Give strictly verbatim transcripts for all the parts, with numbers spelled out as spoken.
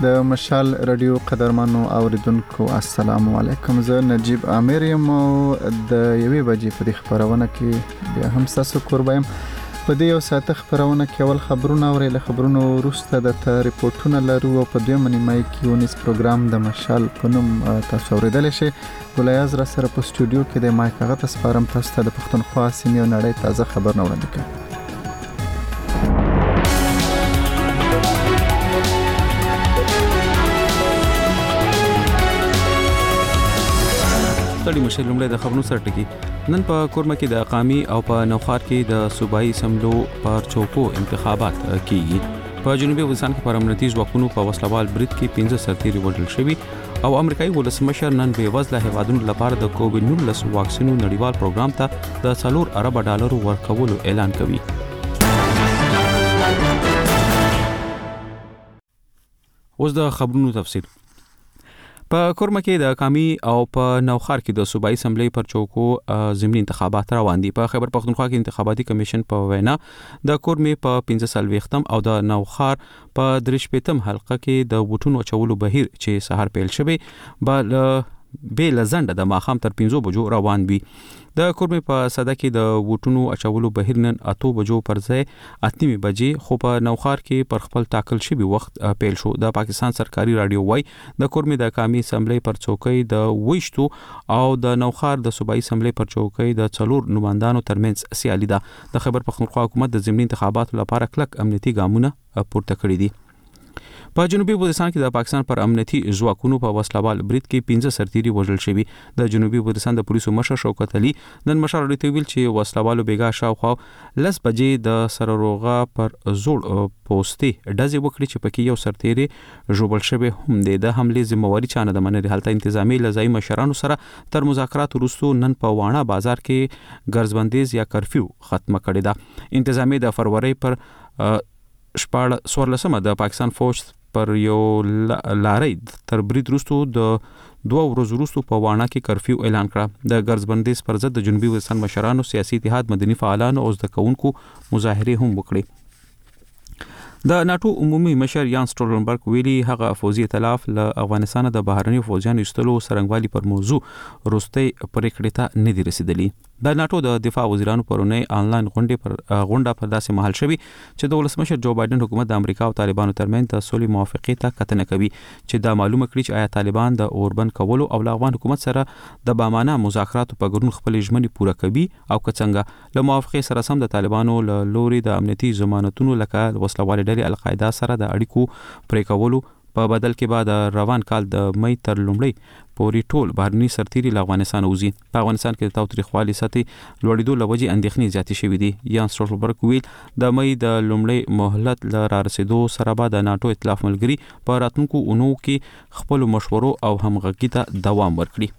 د مشال رادیو قدرمنو اوریدونکو السلام علیکم. زه نجیب عامر یم او د یوې بجې په خبرونه کې بیا هم تاسو قربایم. په دې یو ساعت خبرونه کې اول خبرونه اوري، له خبرونو وروسته د ریپورتونه لرو او په دویم نیمه کې یونیس پروګرام د مشال په نوم تاسو اوریدل شي. ګلایاز را سره په سټوډیو کې د مایک هغه تاسو فارم تاسو ته د پښتونخوا سیمې او نړۍ تازه خبرونه وړاندې کوي. ستړي مشه لومړی د خبرونو سره ټکی. نن په کورمه کې د قامي او په نوخار کې د صوبایي اسمبلو پر چوکو انتخابات کیږي. په جنوبي افغانستان کې پر امنیتي ځواکونو په وسلوال برید کې پنځه سرتیري وژل شوي او امریکایي ولسمشر نن بې وزله هیوادونو لپاره د کووډ نولس واکسینو نړیوال پروګرام ته د څلور ارب ډالرو ورکولو اعلان کوي. اوس د خبرونو تفصیل. په کورمه کې د قامي او په نوخار کې د صوبایي اسمبلی پر چوکو ضمني انتخابات روان دي. په خیبر پختونخوا کې انتخاباتي کمیشن په وینا د کورمه په پنځه سلويختم او د نوخار په درې شپږم حلقه کې د ووټونو چولو بهیر چې سهار پیل شوی بل به لزنده د ماخام تر پنځو بجو روان وي. د کورمه په صدا کې د ووټونو اچولو بهیر نن اته بجو پر ځای اتنی بجې خو په نوخار کې پر خپل ټاکل شوی وخت پیل شو. د پاکستان سرکاري رادیو وای د کورمه د قامي اسمبلی پر چوکۍ د وښتو او د نوخار د صوبایي اسمبلی پر چوکۍ د څلور نمائندانو ترمنځ سیالي ده. د خیبر پختونخوا حکومت د ضمني انتخاباتو لپاره کلک امنیتي ګامونه پورته کړی دي. په جنوبي وزیرستان کې د پاکستان پر امنیتي ځواکونو په وسلوال برید کې پنځه سرتیري وژل شوي. د جنوبي وزیرستان د پولیسو مشر شوکت علي نن مشر اړیته ویل چې وسلوالو بیګا شاوخوا لس بجې د سرروغه پر زوړ پوسټي ډزې وکړي چې پکې یو سرتیري ژوبل شوی هم دی. د حمله ذمہواری چانه د منلي حالت انتظامی لزای مشرانو سره تر مذاکرات وروسته نن په واڼه بازار کې ګرځبندیز یا کرفیو ختمه کړې ده. انتظامی د فروری پر شپږ سورلسمه د پاکستان فوج پر یو لاري تر برید وروسته د دوه ورځې وروسته په واڼه کې کرفیو اعلان کړه. د ګرځبندیز پر ضد د جنوبي وزیرستان مشرانو، سیاسي اتحاد، مدني فعالانو او زده کوونکو مظاهره هم وکړي. د ناتو عمومي مشر یان سټولنبرګ ویلي هغه فوزي ائتلاف له افغانستان د بهرني فوجانو ایستلو سرنګوالي پر موضوع وروستي پریکړې ته نه دي رسیدلي. د ناتو د دفاع وزیرانو پرونی آنلاین غونډه پر غونډه پر داسې مهال شوی چې د ولسمشر جو بایدن حکومت د امریکا او طالبانو ترمنځ د سولې موافقې ته کتنه کوي چې دا معلومه کړي چې آیا طالبان د اوربند کولو او افغان حکومت سره د بامانه مذاکراتو په ګډون خپل ژمنې پوره کوي او که څنګه. له موافقې سره سم د طالبانو له لوري د امنیتي ضمانتونو لکه وسلوال ډلې القاعده سره د اړیکو پرې کولو په بدل کې بعد روان کال د مې تر لومړۍ پوري ټول بهرني سرتیري له افغانستان وځي. په افغانستان کې د تاوتریخوالي ساتي لوړېدو لوجي اندېښنې زیاتې شوې دي. یان سټولنبرګ ویل د مې د لومړۍ مهلت ل را رسیدو سره بعد د ناتو ائتلاف ملګری په راتلونکو اونو کې خپل مشورو او همغږي ته دوام ورکړي.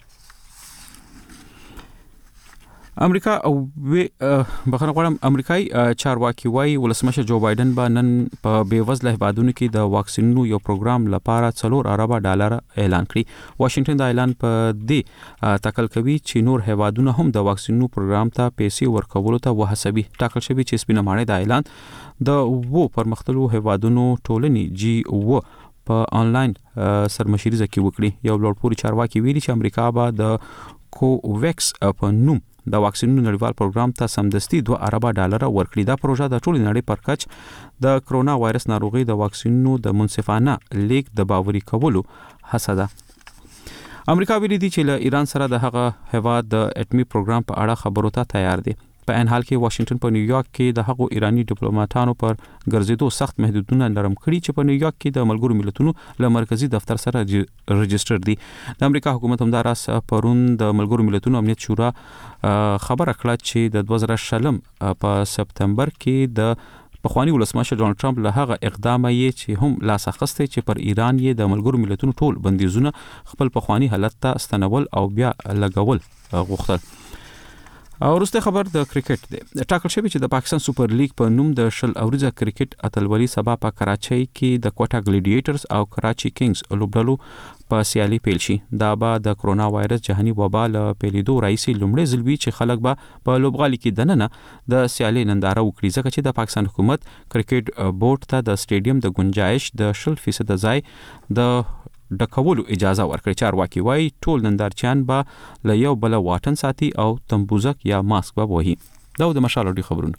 امریکا او بخنه غواړم امریکایي چارواکي وایي ولسمشر جو بایدن به نن په بیوزله هیوادونو کې د واکسینونو یو پروګرام لپاره څلور ارب ډالر اعلان کړي. واشنگټن د اعلان په دې تکل کوي چې نور هیوادونه هم د واکسینونو پروګرام ته پیسې ورکولو ته وهڅوي. ټاکل شوی چې سپینه ماڼۍ د اعلان د وو پرمختللو هیوادونو ټولنې جی او په آنلاین سرمشریزه کې وکړي. یو لوړپوړي چارواکي ویلي چې امریکا به د کوویکس په نوم د واکسینونو نړیوال پروګرام ته سمدستي دوه ارب ډالر ورکړي. دا پروژه د ټولې نړۍ پر کچ د کرونا وایرس ناروغي د واکسینونو د منصفانه لیک د باوري کولو هڅه ده. امریکا ویلي دی چې له ایران سره د هغه هیواد د اټومي پروګرام په اړه خبرو ته تیار دی. په ان حال کې واشنگټن په نیویارک کې د هغو ایرانی ډیپلوماټانو پر ګرځېدو سخت محدودونه نرم کړي چې په نیویارک کې د ملګرو ملتونو له مرکزی دفتر سره رجستر دي. د امریکا حکومت همداراس پرون د ملګرو ملتونو امنیت شورا خبره کړه چې د دوه زره شلم په سپتمبر کې د پخوانی ولسمشر ډونالد ټرمپ له هغه اقدام یې چې هم لاس اخیستی چې پر ایران یې د ملګرو ملتونو ټول بندیزونه خپل پخوانی حالت ته ستنول او بیا لګول غوښتل. او وروسته خبر د کرکټ دی. ټاکل شوی چې د پاکستان سوپر لیګ په نوم د شل اوریزه کرکټ اتلولي سبا په کراچۍ کې د کوټا ګلیډیټرز او کراچي کینګز لوبډلو په سیالي پیل شي. دا به د کرونا وایرس جهاني وبا له پیلیدو راځي لومړی ځلوي چې خلک به په لوبغالي کې دننه د سیالي ننداره وکړي، ځکه چې د پاکستان حکومت کرکټ بورډ ته د سټیډیم د گنجائش د شل فیصد ځای د د کولو اجازه ورکړي. چارواکي وایي ټول نندارچیان به له یو بل واټن ساتي او تمبوزک یا ماسک به وهي. دا د مشال اړوند خبرونه.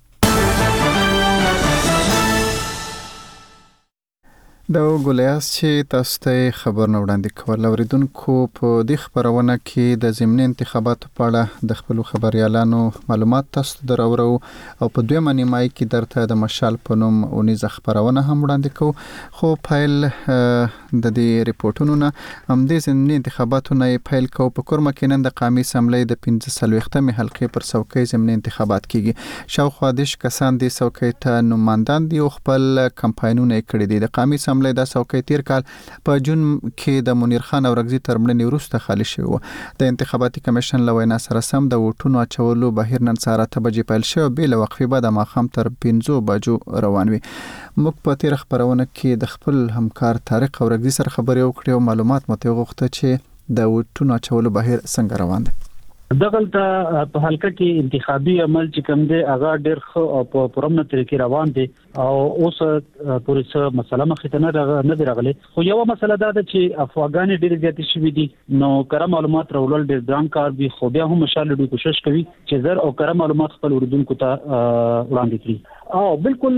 دا ګولیاس چې تاسو ته خبر نه وړاندې کول اوریدونکو په دې خبرونه کې د ضمني انتخاباتو په اړه د خپل خبريالانو معلومات تاسو دراورو او په دویمه نیمای کې درته د مشال په نوم اونیزه خبرونه هم وړاندې کوو. خو فایل د دې ریپورتونو نه هم د ضمني انتخاباتو نه فایل کو په کورمه کې نن د قومي اسمبلی د پنځه سلويختمې حلقې پر څوکۍ ضمني انتخابات کیږي. شاوخوا دیش کسان د څوکۍ ته نوماندان دي او خپل کمپاینونه کړي دي. د قومي اسمبلی د څوکۍ تیر کال په جون کې د منیر خان اورغزي ترمنې وروسته خالي شوی و. د انتخاباتي کمیشن لوینا سره سم د ووټونو اچولو بهیر نن سهار ته بجې پیل شو، بل وقفې بعد ماخام تر پنځو بجو روان وي. موږ په تیر خبرونه کې د خپل همکار طارق اورغزي سره خبرې وکړې او معلومات مته وغوښته چې د ووټونو اچولو بهیر څنګه روان دی. دغلته په حلقه کې انتخابي عمل چې کوم دی هغه ډېر ښه او په پرمنه طریقې روان دي او اوس پورې څه مسله مخې ته نه نه دی راغلي. خو یو مسله دا ده چې افغانان ډېر زیاتې شوي دي، نو کره معلومات راوړل ډېر ځان کار وي، خو بیا هم مشال دوی کوشش کوي چې زر او کره معلومات خپل اوریدونکو ته وړاندې کړي. او بالکل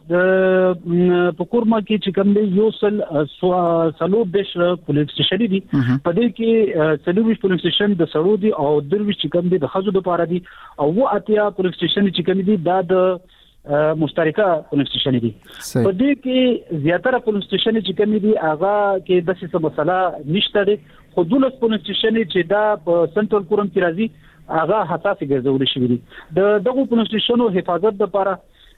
د پکورما کې چې کوم دی یو سل سلو دیش پولیس سټیشن دي، په دې کې سلوویش پولیس سټیشن د سړو دي او درویش چې کوم دی د خزو لپاره دي او و اتیا پولیس سټیشن چې کوم دي دا د مشترکه پولیس سټیشن دي. په دې کې زیاتره پولیس سټیشن چې کوم دي هغه کې د څه مسله نشته دي. خو دولس پولیس سټیشن چې دا په سنټرل کورم کې راځي هغه حساس ګرځول شوی دي. د دغه پولیس سټیشنو حفاظت لپاره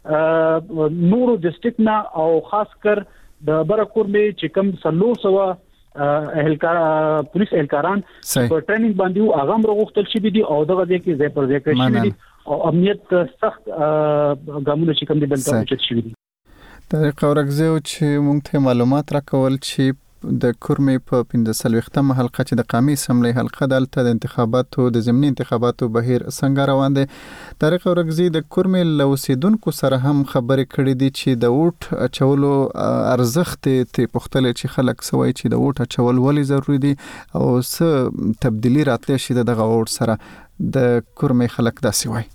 نورو ډیسټریکټ نه او خاص کر د برکورمې چې کوم سلور سوا اهلکار پولیس اهلکاران په ټریننګ باندې هغه هم راغوښتل شوی دي او دغه ځای کې ځای پر ځای کړی شوی دي او امنیت سخت ګامونه چې کوم دي بلته اوچت شوی دي. طارق اورغزي چې موږ ته معلومات راکول چې د کورمې په پنځه سلويختمه حلقه چې د قومي اسمبلی حلقه دلته د انتخاباتو د ضمني انتخاباتو بهیر څنګه روان دي. طارق اورغزي د کورمې لوسیدونکو سره هم خبرې کړې دي چې د ووټ اچولو ارزښت ته پختل چې خلک سوي چې د ووټ اچول ولې ضروری دي او څه تبدیلی راتلی شي دغه ووټ سره. د کورمې خلک داسې وایي.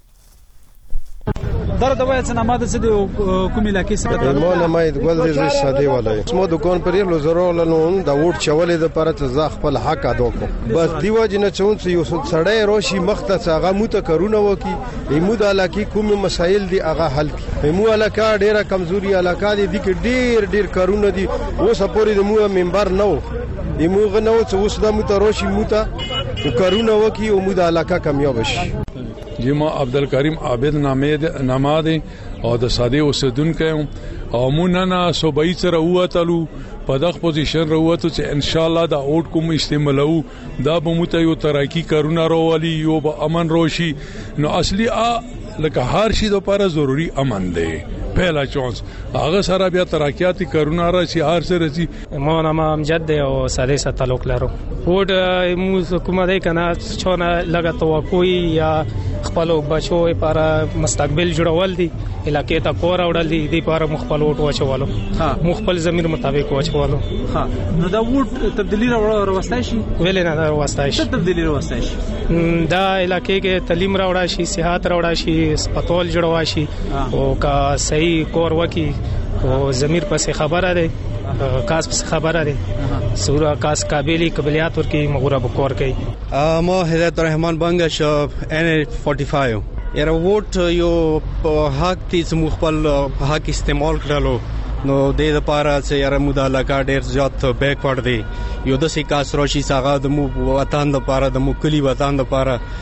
در دوای سنما د سدي کومي لاکي سره مو نه ماید ګل دې شادي ولای اسمو دکان پر یو زرو لنون دا ووټ چولې د پر ته ځ خپل حق ادا کو بس دیو جن چون یو سړی روشي مخته څنګه مو ته کرونه وکي ایمو د علاقې کوم مسایل دي هغه حل کی ایمو علاقه ډیره کمزوري علاقه دي د ډیر ډیر کرونه دي اوس پورې د مو منبر نو ایمو غنو څه اوس د مو ته روشي مو ته کرونه وکي او مو د علاقه کامیاب شي. جی ما عبدالکریم عابد نامه دی او د ساده اوسیدونکو او مونږ نه صوبایي سره ووتلو په دغه پوزیشن راوته چې ان شاء الله دا اوټ کوم استعمالو دا به مو ته یو ترقی کارونه راولي یو به امن روشي. نو اصلي لکه هر شي د لپاره ضروری امن دی پهلا چانس هغه سره بیا ترقیاتی کارونه راشي هر سره سي. ما نام امجد دی او ساده سره تعلق لرو. وډ مو حکومت دی کنه چونه لګا توقعي یا خپل بچو لپاره مستقبل جوړول دي علاقې ته کور اورل دي د لپاره مخبل وټ واچولو مخبل زمير مطابق واچولو. ها نو دا وټ تبدیلی راوستای شي ویل نه راوستای شي تبدیلی راوستای شي دا علاقې کې تعلیم راوړا شي صحت راوړا شي سپټول جوړوا شي او کا صحیح کور وکي او زمير پس خبره ده کاس پس خبره ده سورا کاس قابلیت قبلیت ورکی مغرب کور کوي. ما هدایت الرحمن بنگش ان پنځه پنځه یره ووټ یو حق تی مخبل حق استعمال کړلو نو د دې لپاره چې یره مودا لکه ډیر زیات بیکورډ دی یو د سې کاس روشي ساغه د مو وطن لپاره د مو کلی وطن لپاره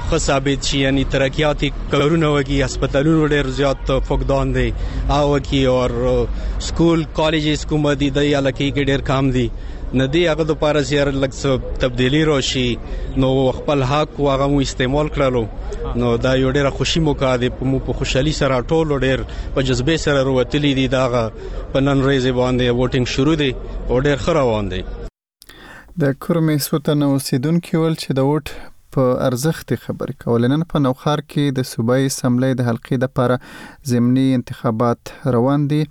خو ثابت شي یعنی ترقیاتی کارونه وږي هسپتالونو ډېر زیات فقدان دي او کی اور سکول کالجز کوم دي د علاقې کې ډېر کام دي ندی هغه د پاره زیار لږ تبدیلی راشي نو خپل حق واغه مو استعمال کړلو نو دا یو ډېر خوشي موقع دی مو په خوشحالي سره ټول ډېر په جذبه سره وروتلی دي داغه په نن ورځ باندې ووټینګ شروع دي او ډېر ښه روان دي د کورمې سوتنه اوسیدونکو ول چې د ووټ په ارزښت خبرې کول نن په نوخار کې د صوبایي اسمبلی د حلقې د لپاره ضمني انتخابات روان دي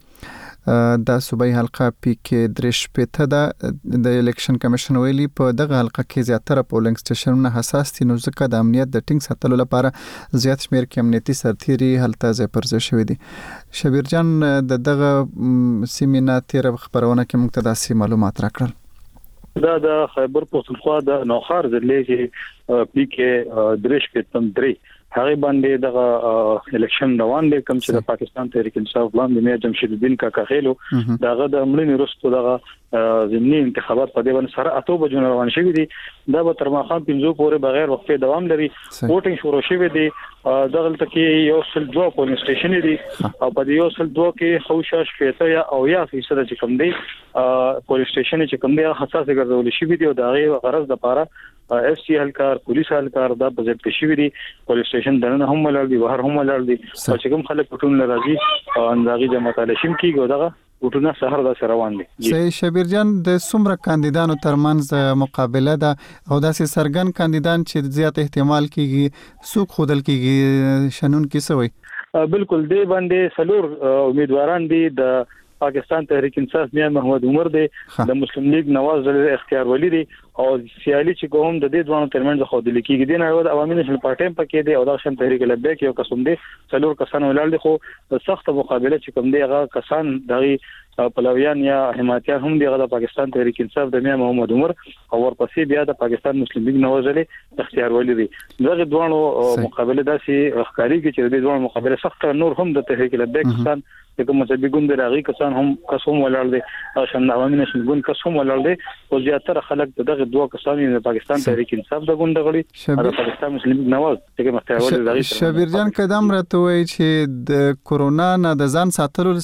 د صوبایي حلقه پی کې درش پته ده د الیکشن کمیشن ویلي په دغه حلقه کې زیاتره پولینګ سټیشنونه حساس دي نو ځکه د امنیت د ټینګ ساتلو لپاره زیات شمیر کې امنیتي سرتیري هلته ځای پر ځای شوي دي. شبیر جان د دغه سیمینار تیر خبرونه کې موږ ته داسې معلومات راکړل. دا د خیبر پختونخوا د نوخار ضلع کې پی کې درش پتم درې هغه باندې د الیکشن روان دي کوم چې د پاکستان تحریک انصاف وړاندې مې جمشید الدین کاکا خېلو دغه د امړنی رستو دغه ضمني انتخابات په دې باندې سره اته بجو روان شوي دي دا به تر ماخام پنځو پورې بغیر وقفه دوام لري ووټینګ شروع شوی دی دغه تکي یو سل دوه پولینګ سټیشن دي او په یو سل دوه کې خوشاش فیصله یا او یا فیصد چې کوم دی پولینګ سټیشن چې کوم دی حساس ګرځول شوی دی او دغه غرض د لپاره اف سی هلکار پولیس هلکار دا بجټ کې شوی دی پولیس سټیشن دنه هم ولر دی بهر هم ولر دی چې کوم خلک ټول ناراضي او اندازي جماعت لشم کیږي دغه وټونه سحر د روان دي. صحیح شبیر جان د څومره کاندیدانو ترمنځ مقابله ده او داسې سرګن کاندیدان چې زیات احتمال کیږي سوق خودل کیږي شنن کې سوی بالکل دی باندې سلور امیدواران دي د پاکستان تحریک انصاف میا محمد عمر دی د مسلم لیگ نواز اختیار ولی دی او سیالي چې کوم د دې ځوانو ترمنځ خو د لیکيږي د نه د عوامي نشل پارټي په کې دی او د شم تحریک لبیک یو قسم دی څلور کسان ولر دي خو سخت مقابله چې کوم دی هغه کسان دغه پلویان یا حمایتیان هم دی د پاکستان تحریک انصاف د میا محمد عمر او ورپسې بیا د پاکستان مسلم لیگ نواز اختیار ولی دی دغه دوانو مقابله داسي اخکاری کې چې د دوانو مقابله سخت نور هم د تحریک لبیک کسان کوم مذهبي ګوند راغي کسان هم قسم ولر دي او شم عوامي نشل ګوند قسم ولر دي او زیاتره خلک دغه دوه کسان د پاکستان تحریک انصاف د ګوند غړي او د پاکستان مسلم لیگ نواز چې مختار ولی راغي. شبیر جان قدم راته وای چې د کورونا نه د ځان ساتلو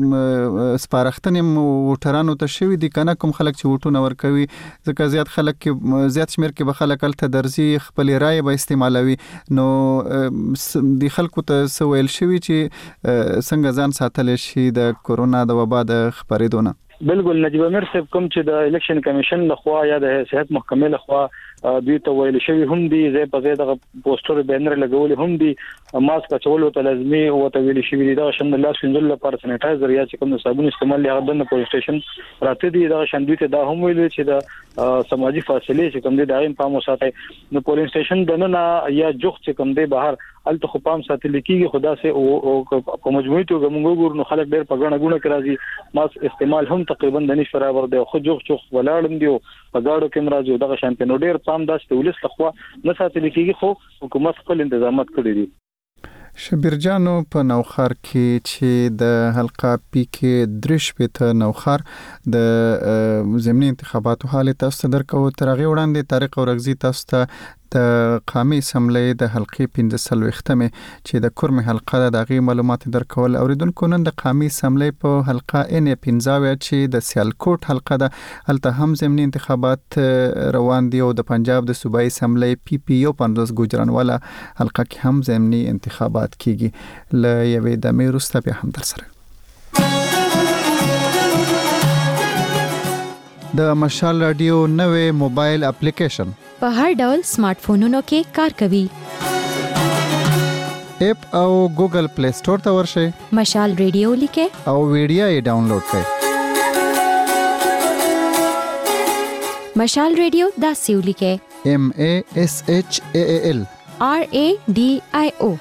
سپارښتنې وټرانو ته شوی دي کنه کوم خلک چې وټونه ورکوي ځکه زیات خلک کې زیات شمیر کې به خلک الته درځي خپل رائے به استعمالوي نو د خلکو ته سویل شوی چې څنګه ځان ساتل شي د کورونا د وبا د خبرېدو نه. بالکل نجیب امیر صاحب کوم چې د الیکشن کمیشن لخوا یا د صحت محکمې لخوا دوی ته ویل شوی هم دي زه په زیاده پوسټر بینر لګول هم دي ماسک چولو ته لازمي او ته ویل شوی دي دا شند الله سنجل لپاره سانیټایزر یا چې کوم صابون استعمال لغه د پولیس سټیشن راته دي دا شندوی ته دا هم ویل چې دا سماجی فاصله چې کوم دي دایم پام وساتای نو پولیس سټیشن دنه یا جوخ چې کوم دي بهر الته خو پام ساتل کیږي خدا سه او په مجموعي توګه موږ ګور نو خلک ډېر په غاڼه غونه کراځي ماسک استعمال هم تقریبا د نش برابر دی خو جوخ جوخ ولاړم دی په گاډو کې مرাজি دغه شانته نو ډېر پام داسته ولس لخوا نه ساتل کیږي خو حکومت خپل تنظیمات کړی دي. شبیر جانو په نوخار کې چې د حلقه پی کې درش پته نوخار د ضمني انتخاباتو حالت تاسو درکو ترغه وړاندې طارق اورغزي تاسو ته د قومي اسمبلی د حلقې پنځه سلوختمه چې د کورمه حلقه د غي معلومات درکول اوریدونکو نن د قومي اسمبلی په حلقه ان پنځه چې د سیالکوټ حلقه د هلته هم ضمني انتخابات روان دي او د پنجاب د صوبایي اسمبلی پی پی یو پندوس ګوجرانوالا حلقه کې هم ضمني انتخابات کیږي ل یوې د میروسته به هم در سره د مشال رادیو نوې موبایل اپلیکیشن په هر ډول سمارټ فونونو کې کار کوي. اپ او ګوګل پلی سٹور ته ورشئ مشال رادیو لیکه او ویډیو یې ډاونلوډ کړئ. مشال رادیو دا سیو لیکه M A S H A A L R A D I O.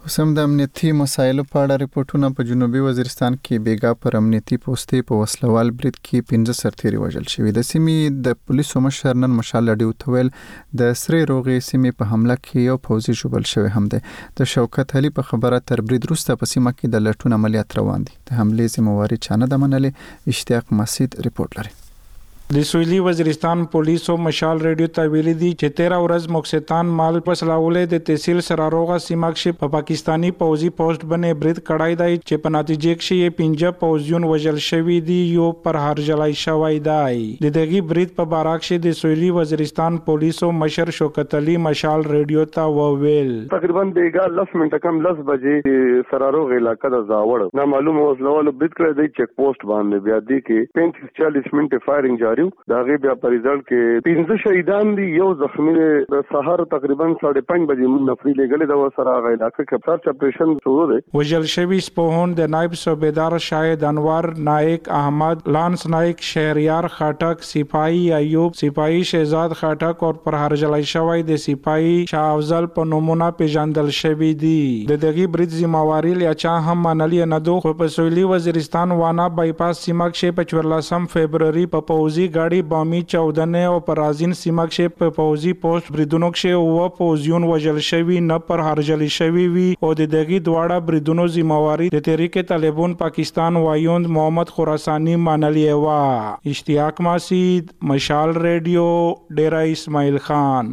اوسم د امنیتي مسایلو په اړه ریپورتونه په جنوبي وزیرستان کې بیګا پر امنیتي پوستې په وسلوال برید کې پنځه سرتیري وژل شوي. د سیمې د پولیسو مشر نن مشال لډي وتویل د سرې روغې سیمې په حمله کې یو پوځي ژوبل شوی هم دی. د شوکت علي په خبره تر برید وروسته په سیمه کې د لټون عملیات روان دي. د حملې ذمہواری چا نه ده منلې. اشتیاق مسعود ریپورت لري. د سویلي وزیرستان پولیسو مشال ریډیو ته ویلي دي چې تیرا ورځ موکستان مال پسلاولې د تحصیل سراروغه سیمه کې په پاکستانی پوځي پوسټ باندې برید کړای دی چې په نتیجه کې یې پنځه پوځیون وژل شوی دي یو پر هر جلای شوی دی. د دغه برید په باره کې د سویلي وزیرستان پولیسو مشر شوکت علي مشال ریډیو ته وویل تقریبا بیګا لس منټه کم لس بجې سراروغه علاقې د زاوړ نه معلوم وسلوال برید کړی دی چیک پوسټ باندې بیا دی کې پینتیس چالیس منټه فایرینګ جاری دا غي بیا په ریزلټ کې پنځه شهیدان دي یو زخمی د سحر تقریبا ساڑھے پنځه بجې موږ نفري لګلې د وسره غي علاقې کې سرچ اپریشن شروع دی. وجل شوی سپوهون د نائب صوبیدار شاهد انور نائک احمد لانس نائک شهریار خاټک سپاهی ایوب سپاهی شهزاد خاټک او پر هر جلای شوی د سپاهی شاه افضل په نومونه پیژندل شوی دي. د دغه برید ذمہواری لیا چا هم منلی نه دوه په سویلي وزیرستان وانا بایپاس سیمه کې په چورلسم فبرवरी په پوزي گاډي بامی چودنه او پرازین سیمه کې په پوزي پوسټ بریدونو کې او پوزیون وژل شوی نه پر هرجلی شوی وی او د دغه دواړه بریدونو ذمہواری د تحریک طالبان پاکستان وایوند محمد خراسانی منلی وا. اشتیاق مسعود مشال ریډیو ډیرا اسماعیل خان.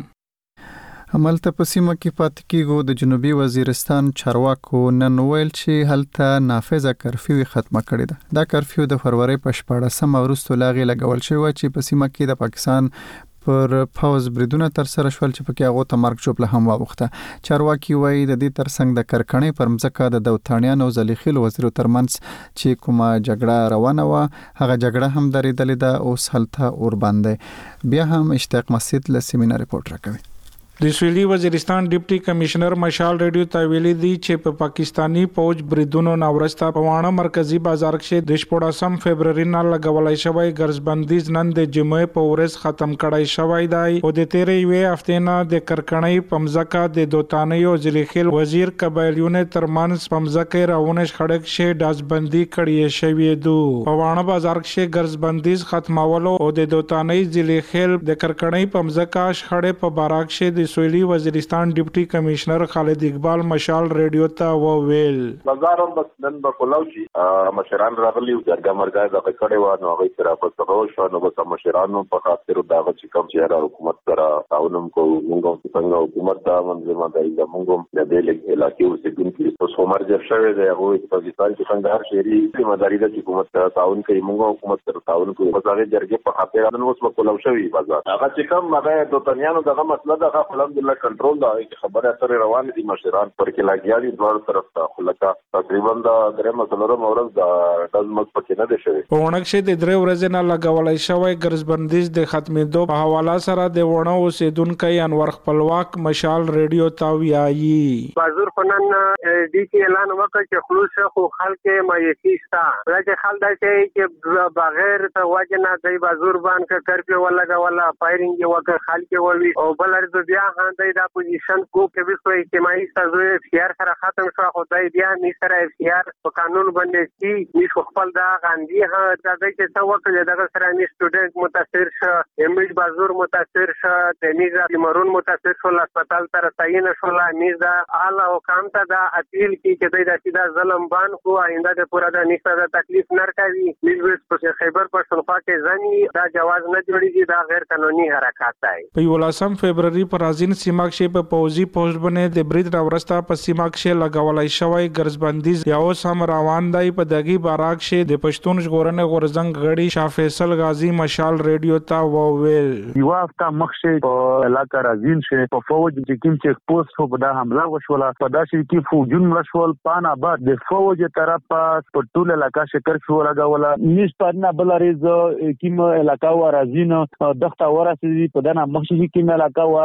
هملته په سیمه کې پاتې کېږو. د جنوبي وزیرستان چارواکو نن ویل چې هلته نافذه کرفیو ختمه کړې ده. دا کرفیو د فروری په شپاړسمه وروسته لاغې لګول شوی چې په سیمه کې د پاکستان پر پاوز بریدونه تر سره شول چې پکې هغه ته مرګ چوپله هم واوخته. چارواکي وایي د دې ترڅنګ د کرکنۍ پر مځکه د دوتانیان او زلیخیل وزیرو ترمنځ چې کومه جګړه روانه وه هغه جګړه هم درېدلې ده اوس هلته اور باندې. بیا هم اشتیاق مسعود له سیمینار ریپورت راکوي. د سویلي وزیرستان ډیپټي کمشنر مشال ریډیو ته ویلي دي چې په پاکستانی فوج بریدونو نورستا په وانه مرکزی بازار کې د شپږم فبرवरी نه لګولای شوی ګرځبندیز نن د جمعې په ورځ ختم کړای شوی دی او د تیرې وی هفته نه د کرکنۍ پمزکا د دوتانې او زلیخیل وزیر قبایلیونه ترمنځ پمزکې راونه خړک شه داسبندي کړی شوی دو. په وانه بازار کې ګرځبندیز ختمولو او د دوتانې زلیخیل د کرکنۍ پمزکا شخړې په بارک شه سویلي وزیرستان ډیپټي کمشنر خالد اقبال مشال ریډیو ته وویل بازارم بس نن په کولوچی مشران راغلی او درګه مرګه د کړي و نو هغه سره په تاسو شو نو بس مشرانو په خاطر دا چې کوم چې حکومت سره تعاون کو موږ څنګه حکومت دا منځما دی دا موږ د دې علاقې اوسېدون کې په سومر ځای شوی دی هغه په پاکستان کې څنګه هر شهري ذمہ داری د حکومت سره تعاون کوي موږ حکومت سره تعاون کوو په هغه جرګې په خاطر نن اوس په کولوشوي بازار هغه چې کوم هغه د تنیانو دغه مسله دغه الحمدلله کنټرول دا خبره سره روان دي مشران پر کې لاګیالي دوه طرف ته خلکا تقریبا دا درې مسلره مورز دا دزمت پکې نه دي شوی. په ونک شه د درې ورځې نه لګولای شوی ګرځبندیز د ختمېدو په حواله سره د ونه اوسیدونکو انور خپلواک مشال ریډیو ته ویایي بازار فنن ډي کې اعلان وکړ چې خلوص خو خلک مایسي ستا راځي خلک دا چې بغیر ته وجنه د بازار باندې کرپی ولا ولا فایرینګ وکړ خلک ووي او بلر بیا هانده دا پوزیشن کو کې به کوئی اجتماعي سازو اختیار سره ختم شو خدای بیا می سره اختیار په قانون باندې چې می خپل دا غاندي ها دا چې څو وخت دا سره می سټوډنټ متاثر شه امیج بازور متاثر شه تمیزا مرون متاثر شو هسپتال تر تعین شو لا میز دا اعلی حکام ته دا اپیل کی چې دا سیدا ظلم بان کو آینده د پورا د نشته د تکلیف نرکوي میز په خیبر پښتونخوا کې ځنی دا جواز نه جوړیږي دا غیر قانوني حرکت دی. په ولسم فبرवरी پر ازین سیمه کې په پوزي پوسټ باندې د برید راورستا په سیمه کې لګولای شوی ګرځبندیز یا اوس هم روان دی. په دغه باراک کې د پښتون ژغورنې غورزنګ غړي شاه فیصل غازی مشال ریډیو ته وویل یو هفته مخکې په علاقه رازین شه په فوج چې کوم چیک پوسټ په دا حمله وشوله په داسې کې فوجون مشول پان آباد د فوج طرفه په ټول علاقه شکر شو لګوله نش پرنا بلریز کیم علاقه و رازین دغه ورسې په دنا مخکې کې علاقه و چې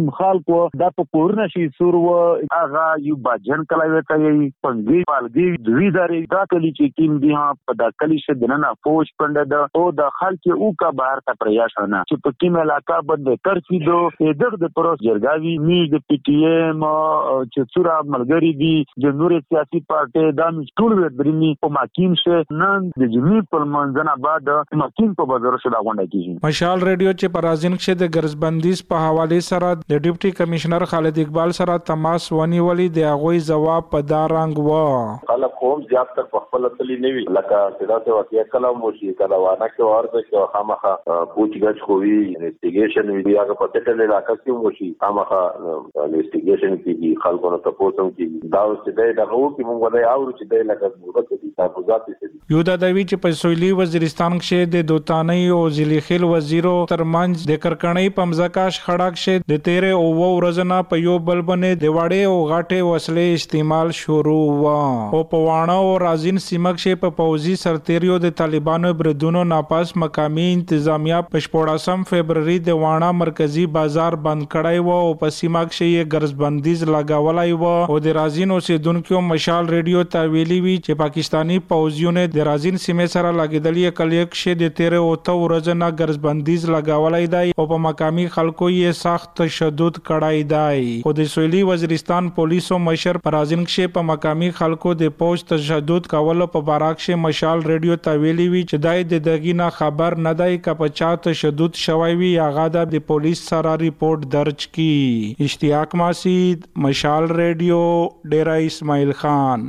کیم خلکو دا په کورونه شي سور و هغه یو باجن کلا وته یي پنګي پالګي دوی داري دا کلی چې کیم دی ها په دا کلی شه دنه فوج پنده دا او د خلک او کا بهر ته پریاشانه چې په کیم علاقہ باندې ترفي دو دغه د پروس جرګاوي می د پی ټی ایم چې سورا ملګری دي د نور سیاسي پارټي دا ټول وربرني په ماکیم شه نن د جمی په منځنه بعد ماکیم په بازار شه دا غونډه کیږي. مشال ریډیو چې پرازین کې د ګرځبندیز په حواله سره د ډیپټي کمشنر خالد اقبال سره تماس ونیولې د هغه جواب په دارنګ و خلک کوم زیات تر خپل تللی نیوي لکه صدا ته واقعي کلام وشي کله وانه کې ورته چې خامخه پوچګچ کوي انویسټیګیشن وی هغه په ټټل علاقې کې وشي خامخه انویسټیګیشن کې خلکو ته پوښتنه کې دا چې دا هغه کې موږ ولای او چې دا لکه موږ ته دي تاسو یو د دوی چې په سویلي وزیرستان کې د دوتاني او ضلع وزیرو ترمنځ د کرکړې پمزکاش خړاک شه د تیره او ورځنا په یو بل باندې د واړې او غاټه وسلې استعمال شروع و او په وانه او رازین سیمک شه په پوزي سرتیریو د طالبانو بردونو ناپاس مقامی انتظامیه په شپږم فبرवरी د وانه مرکزی بازار بند کړای و او په سیمک شه یې ګرځبندیز لگاولای و او د رازین اوسیدونکو مشال ریډیو ته ویلي وی چې پاکستانی پوزیونه د رازین سیمه سره لګیدلې کلیک شه د تیره او ته ورځنا ګرځبندیز لگاولای دی او په مقامی خلکو یې سخت تشدد کړای دی او د سویلي وزیرستان پولیسو مشر پرازین کې په مقامی خلکو د پوج تشدد کولو په باراک شه مشال ریډیو ته ویلي وی چې دای د دغینا خبر نه دی ک په چا تشدد شوی وی هغه د پولیس سره ریپورت درج کی. اشتیاق ماسید مشال ریډیو ډیرا اسماعیل خان.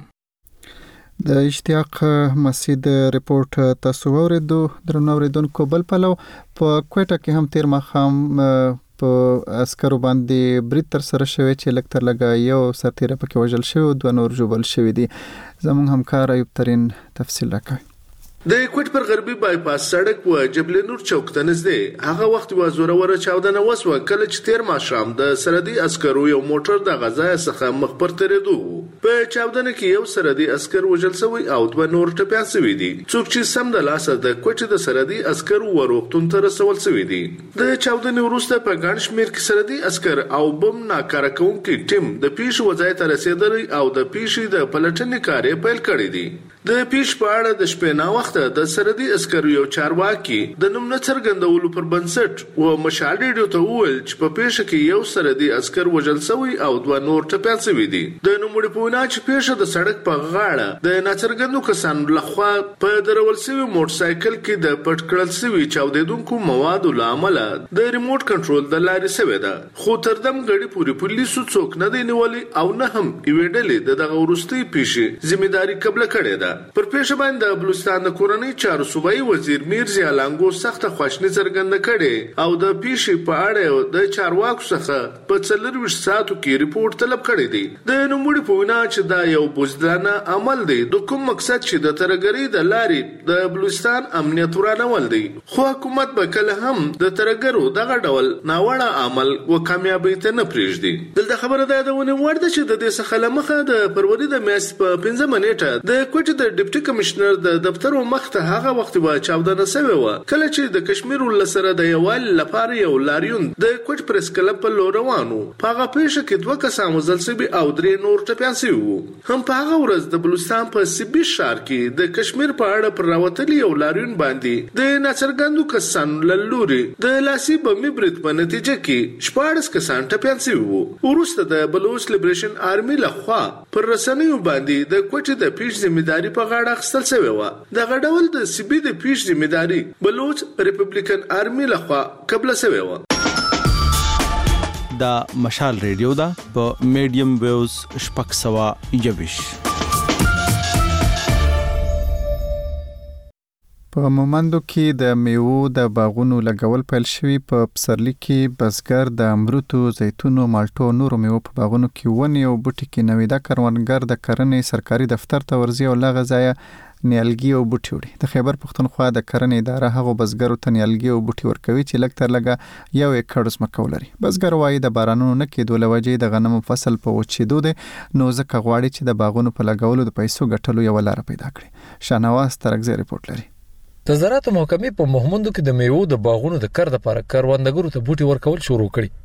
د اشتیاق مسید ریپورت تاسو ورېدو درنو اوریدونکو بل پلو په کوټه کې هم تیر مخام په عسکرو باندې برید تر سره شوی چې لکتر لګا یو سرتیره پکې وژل شوی او دوه نور جوړل شوی دي. زموږ همکار ایوب ترين تفصیل راکوي. د کوټ پر غربي بایپاس سړک و جبل نور چوک ته نږدې هغه وخت و زوروره چاودنه وسوه کله چې تیر ماښام د سرحدي عسکرو یو موټر د غزا څخه مخ پر تیریدو په چاودنه کې یو سرحدي عسكر وژل شوی او دوه نور ټپيان شوی دي څوک چې سم د لاسه د کوټ د سرحدي عسکرو وروختون تر رسول شوی دي. د چاودنې وروسته په ګڼ شمېر کې سرحدي عسكر او بم ناکاره کوونکي ټیم د پیښ وځای ته رسیدلی او د پیښې د پلټنې کارې پیل کړی دي. د پیښ په اړه د شپې نا وخت د سرحدي عسکرو یو چارواکي د نوم نه څرګندولو پر بنسټ و مشال ریډیو ته وویل چې په پیښه کې یو سرحدي عسکر وژل شوی او دوه نور ټپيان شوي دي. د نوموړي په وینا چې پیښه د سړک په غاړه د ناڅرګندو کسانو لخوا په درول شوي موټرسایکل کې د پټ کړل شوي چاودیدونکو موادو له امله د ریموټ کنټرول د لارې شوې ده خو تر دم غړي پوری پولیسو څوک نه دی نیولي او نه هم یوې ډلې د دغه وروستۍ پیښې ذمہداري قبول کړې ده. پر پیښه باندې بلوچستان د کورنۍ چارو صوبایي وزیر میرزا لانګو سخت خوښنه څرګنده کړې او د پیښې په اړه د چارواکو څخه په څلور ساعتو کې ریپورت طلب کړی دی. د نوموړي په وینا چې دا یو بوزدلانه عمل دی د کوم مقصد چې د ترګری د لارې د بلوچستان امنیت ورانول دی خو حکومت به کله هم د ترګرو دغه ډول ناوړه عمل و کامیابی ته نه پریږدي. دلته خبره ده د ونه ورده چې د دې څخه لمخه د فروری د میاشتې په پنځمه نیټه د کوټ د ډیپټي کمشنر د دفتر مخ ته هغه وخت و چاودنه شوی و کله چې د کشمیر ولسره د یوال لپاره یو لاریون د کوټ پریس کلب په لور روانو. په هغه پیښه کې دوه کسان وژل شوي او درې نور ټپيان شوي وو. هم په هغه ورځ د بلوچستان په سیبي ښار کې د کشمیر په اړه پر راوتلي یو لاریون باندې د ناڅرګندو کسانو له لوري د لاسي بمي برید په نتیجه کې شپږ کسان ټپيان شوي وو. وروسته د بلوچ لیبریشن آرمي لخوا پر رسنیو باندې د کوټ د پیښ ذمہداري په غاړه اخیستل شوی و. دغه ډول د سیبي د پیښ ذمہداري بلوچ ریپبلیکن آرمي لخوا قبل شوی و. دا مشال ریډیو دا په میډیم ویوز شپږ سوه یوویش. په مومندو کې د میوو د باغونو لګول پیل شوي. په پسرلي کې بزګر د امروتو، زیتونو، مالټو او نورو میوو په باغونو کې ونې او بوټي کې نویدا کروندګر د کرنې سرکاري دفتر ته ورځي او لغه ځای نیالګي او بوټي وړي. د خیبر پښتونخوا د کرنې اداره هغو بزګرو ته نیالګي او بوټي ورکوي چې لږ تر لږه یو ایکړ ځمکه ولري. بزګر وایي د بارانونو نه کېدو له وجې د غنمو فصل په وچېدو دی نو ځکه غواړي چې د باغونو په لګولو د پیسو ګټلو یوه لاره پیدا کړي. شاهنواز ترکزی ریپورت لري. د زراعت محکمې په مهمندو کې د میوو د باغونو د کر لپاره کروندګرو ته بوټي ورکول شروع کړي.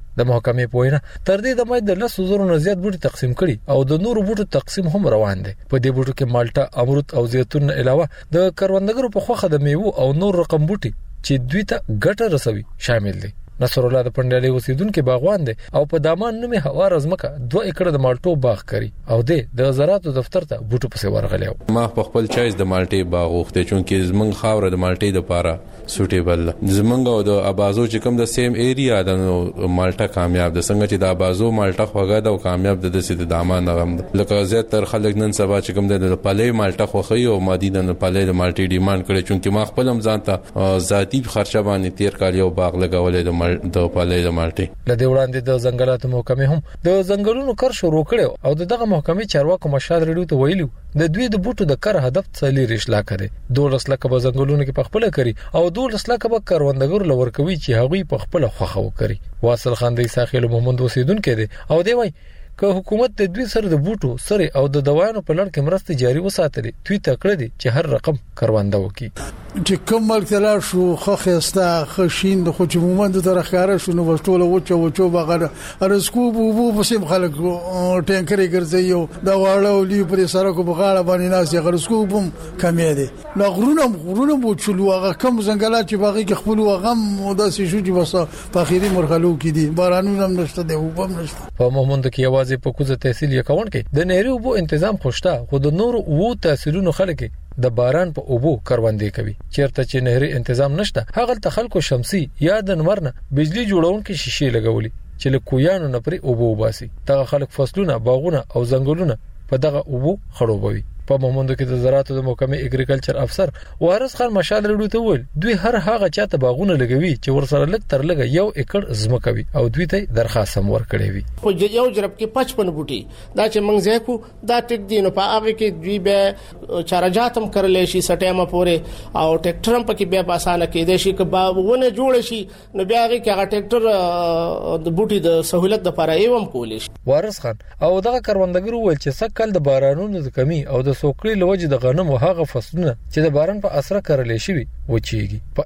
د محکمې په وینا تر دې د مې د لس زره نه زیات بوټي تقسیم کړي او د نورو بوټو تقسیم هم روان دي. په دې بوټو کې مالټا، امرود او زیتون علاوه د کروندګرو په خوخه د میوه او نور رقم بوټي چې دوی ته ګټه رسوي شامل دي. نصر الله د پندالي اوسیدونکو باغوان دي او په دامان نومي هوا رزمکه دوه ایکړه د مالټو باغ کړي او د زراعتو دفتر ته بوټو پسې ورغلیو. ما په خپل چایز د مالټي باغ وخته چونکه زمنګ خاور د مالټي د پاره سوټیبل زمنګ او د ابازو چې کوم د سیم ایریا د مالټا کامیاب د څنګه چې د ابازو مالټا خوګه د کامیاب د سید د دامان غم لکه زیات تر خلک نن سبا چې کوم د پالې مالټا خوخي او مادي د پالې د مالټي ډیماند کړي چونکه ما خپل هم ځانته ذاتی خرچه باندې تیر کال یو باغ لګولې د د پالې د مالټي. لدې وړاندې د ځنګلاتو محکمې هم د ځنګلونو کار شروع کړو او دغه محکمې چارواکو مشاد ریډیو ته ویلو د دوی د بوټو د کار هدف څلور اشلاک دی. دولس لکه به ځنګلونو کې پخپل کړي او دولس لکه به کروندګر لور کوي چې هغوی پخپل خوخه وکړي. واصل خان د ساحل محمد وسیدونکو دی او دی وای که حکومت د دوی سره د بوټو سره او د دوايانو په لړ کې مرسته جاري وساتلې دوی ته کړی دي چې هر رقم کرونده وکړي. چې کوم ملکلا شو خخستا خشین د خو چې مومند تر ښکارا شو نو وټول وچو وچو بغیر ارسکو بو په سیم خلک ټینکرې ګرځي او دا واړو لی پر سره کو بغاړه باندې ناس یې غرسکو بم کمې دي. لا غرونه غرونه بو چلو هغه کم ځنګلات چې باغی کې خپل وغم او د سې شو چې بس په اخیری مرحلو کې دي بارانونه هم نشته دی او هم نشته. په مومند کې आवाज په کوزه تحصیل یکون کې د نهري اوبو تنظیم خوشته خو د نور وو تاثیرونو خلک د باران په اوبو کروندې کوي. چیرته چې نهري تنظیم نشته هغه ته خلکو شمسي یا د نمرنه بجلی جوړون کې شیشې لګولي چې له کویانو نه پرې اوبو وباسي. دغه خلک فصلونه باغونه او ځنګلونه په دغه اوبو خړوبوي. په مومند کې د زراعت د محکمې اګریکلچر افسر وارث خان مشال ریډیو ته ویل دوی هر هغه چاته باغونه لګوي چې ورسره لګ تر لګ یو ایکړ زمکه وي او دوی ته درخواست هم ورکړي وي. په یو جرب کې پچپن بوټي دا چې منځ یې کو دا ټیک دی نو په هغه کې دوی به چارجات هم کړلې شي سټیمه پورې او ټریکټر هم پکې به آسانه کې دي شي چې باغونه جوړ شي نو بیا هغه کې هغه ټریکټر د بوټي د سہولت لپاره ایوم کولې شي. وارث خان او دغه کروندګر ویل چې سکل د بارانونو د کمی او د سوکړي لوجه د غنم او هغه فصلونه چې د باران په اثر کړلې شي وچیږي.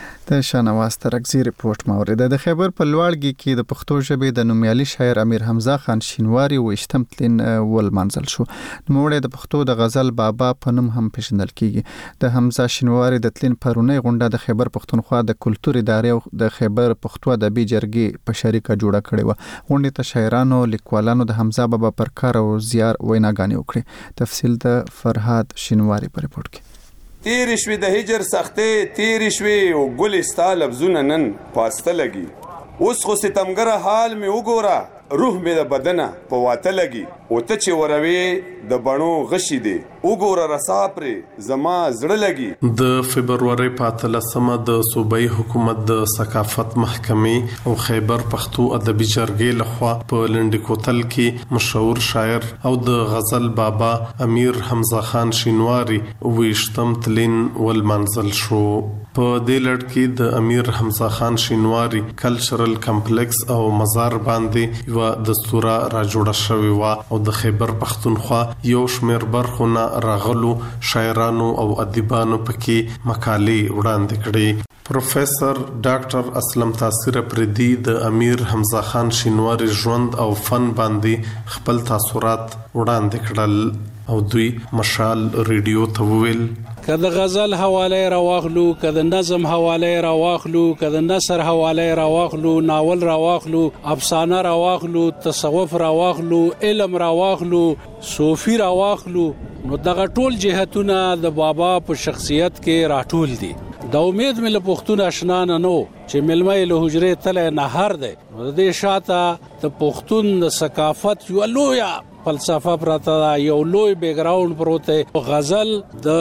د شانواز ترکزی ریپورت مورید د خیبر په لوړګي کې د پښتو ژبې د نومیالي شاعر امیر حمزه خان شینواری وشتم تلین ول منزل شو. نوموړی د پښتو د غزل بابا په نوم هم پیژندل کیږي. د حمزه شینواری د تلین پرونی غونډه د خیبر پښتونخوا د کلتور ادارې او د خیبر پښتو ادبي جرګې په شریکه جوړه کړې و. غونډې ته شاعرانو لیکوالانو د حمزه بابا پر کار او زیار ویناګانې وکړې. تفصیل د فرهاد شینواری په ریپورت کې. تیر شوی د هجر سختې تیر شوی او ګلستا لفظونه نن پاسته لګي اوس خو ستمګره حال می وګوره روح می د بدنه په واته لګي او ته چې وروي د بڼو غشي دی وګوره رسا پرې زما زړه لګي. د فبرवरी پاتلسمه د صوبایي حکومت د ثقافت محکمې او خیبر پښتو ادبي جرګې لخوا په لنډ کوتل کې مشهور شاعر او د غزل بابا امیر حمزه خان شینواری ویشتم تلین ول منزل شو. په دې لړ کې د امیر حمزه خان شینواری کلچرل کمپلیکس او مزار باندې یو دستوره را جوړه شوې و او د خیبر پښتونخوا یو شمېر برخونه راغلو شاعرانو او ادیبانو پکې مقالې وړاندې کړې. پروفیسور ډاکټر اسلم تاثیر پردي د امیر حمزه خان شینواری ژوند او فن باندې خپل تاثرات وړاندې کړل او دوی مشال ریډیو ته وویل کله غزل حواله راواخلو کله نظم حواله راواخلو کله نثر حواله راواخلو ناول راواخلو افسانه راواخلو تصوف راواخلو علم راواخلو صوفي راواخلو نو دغه ټول جهتونه د بابا په شخصیت کې راټول دي. دا امید مې له پښتون آشنا نه نو چې ملمه له حجره تل نه هر ده د دې شاته د پښتون د ثقافت یو لویا فلسفه پراته یو لوی بیک گراوند پروته. غزل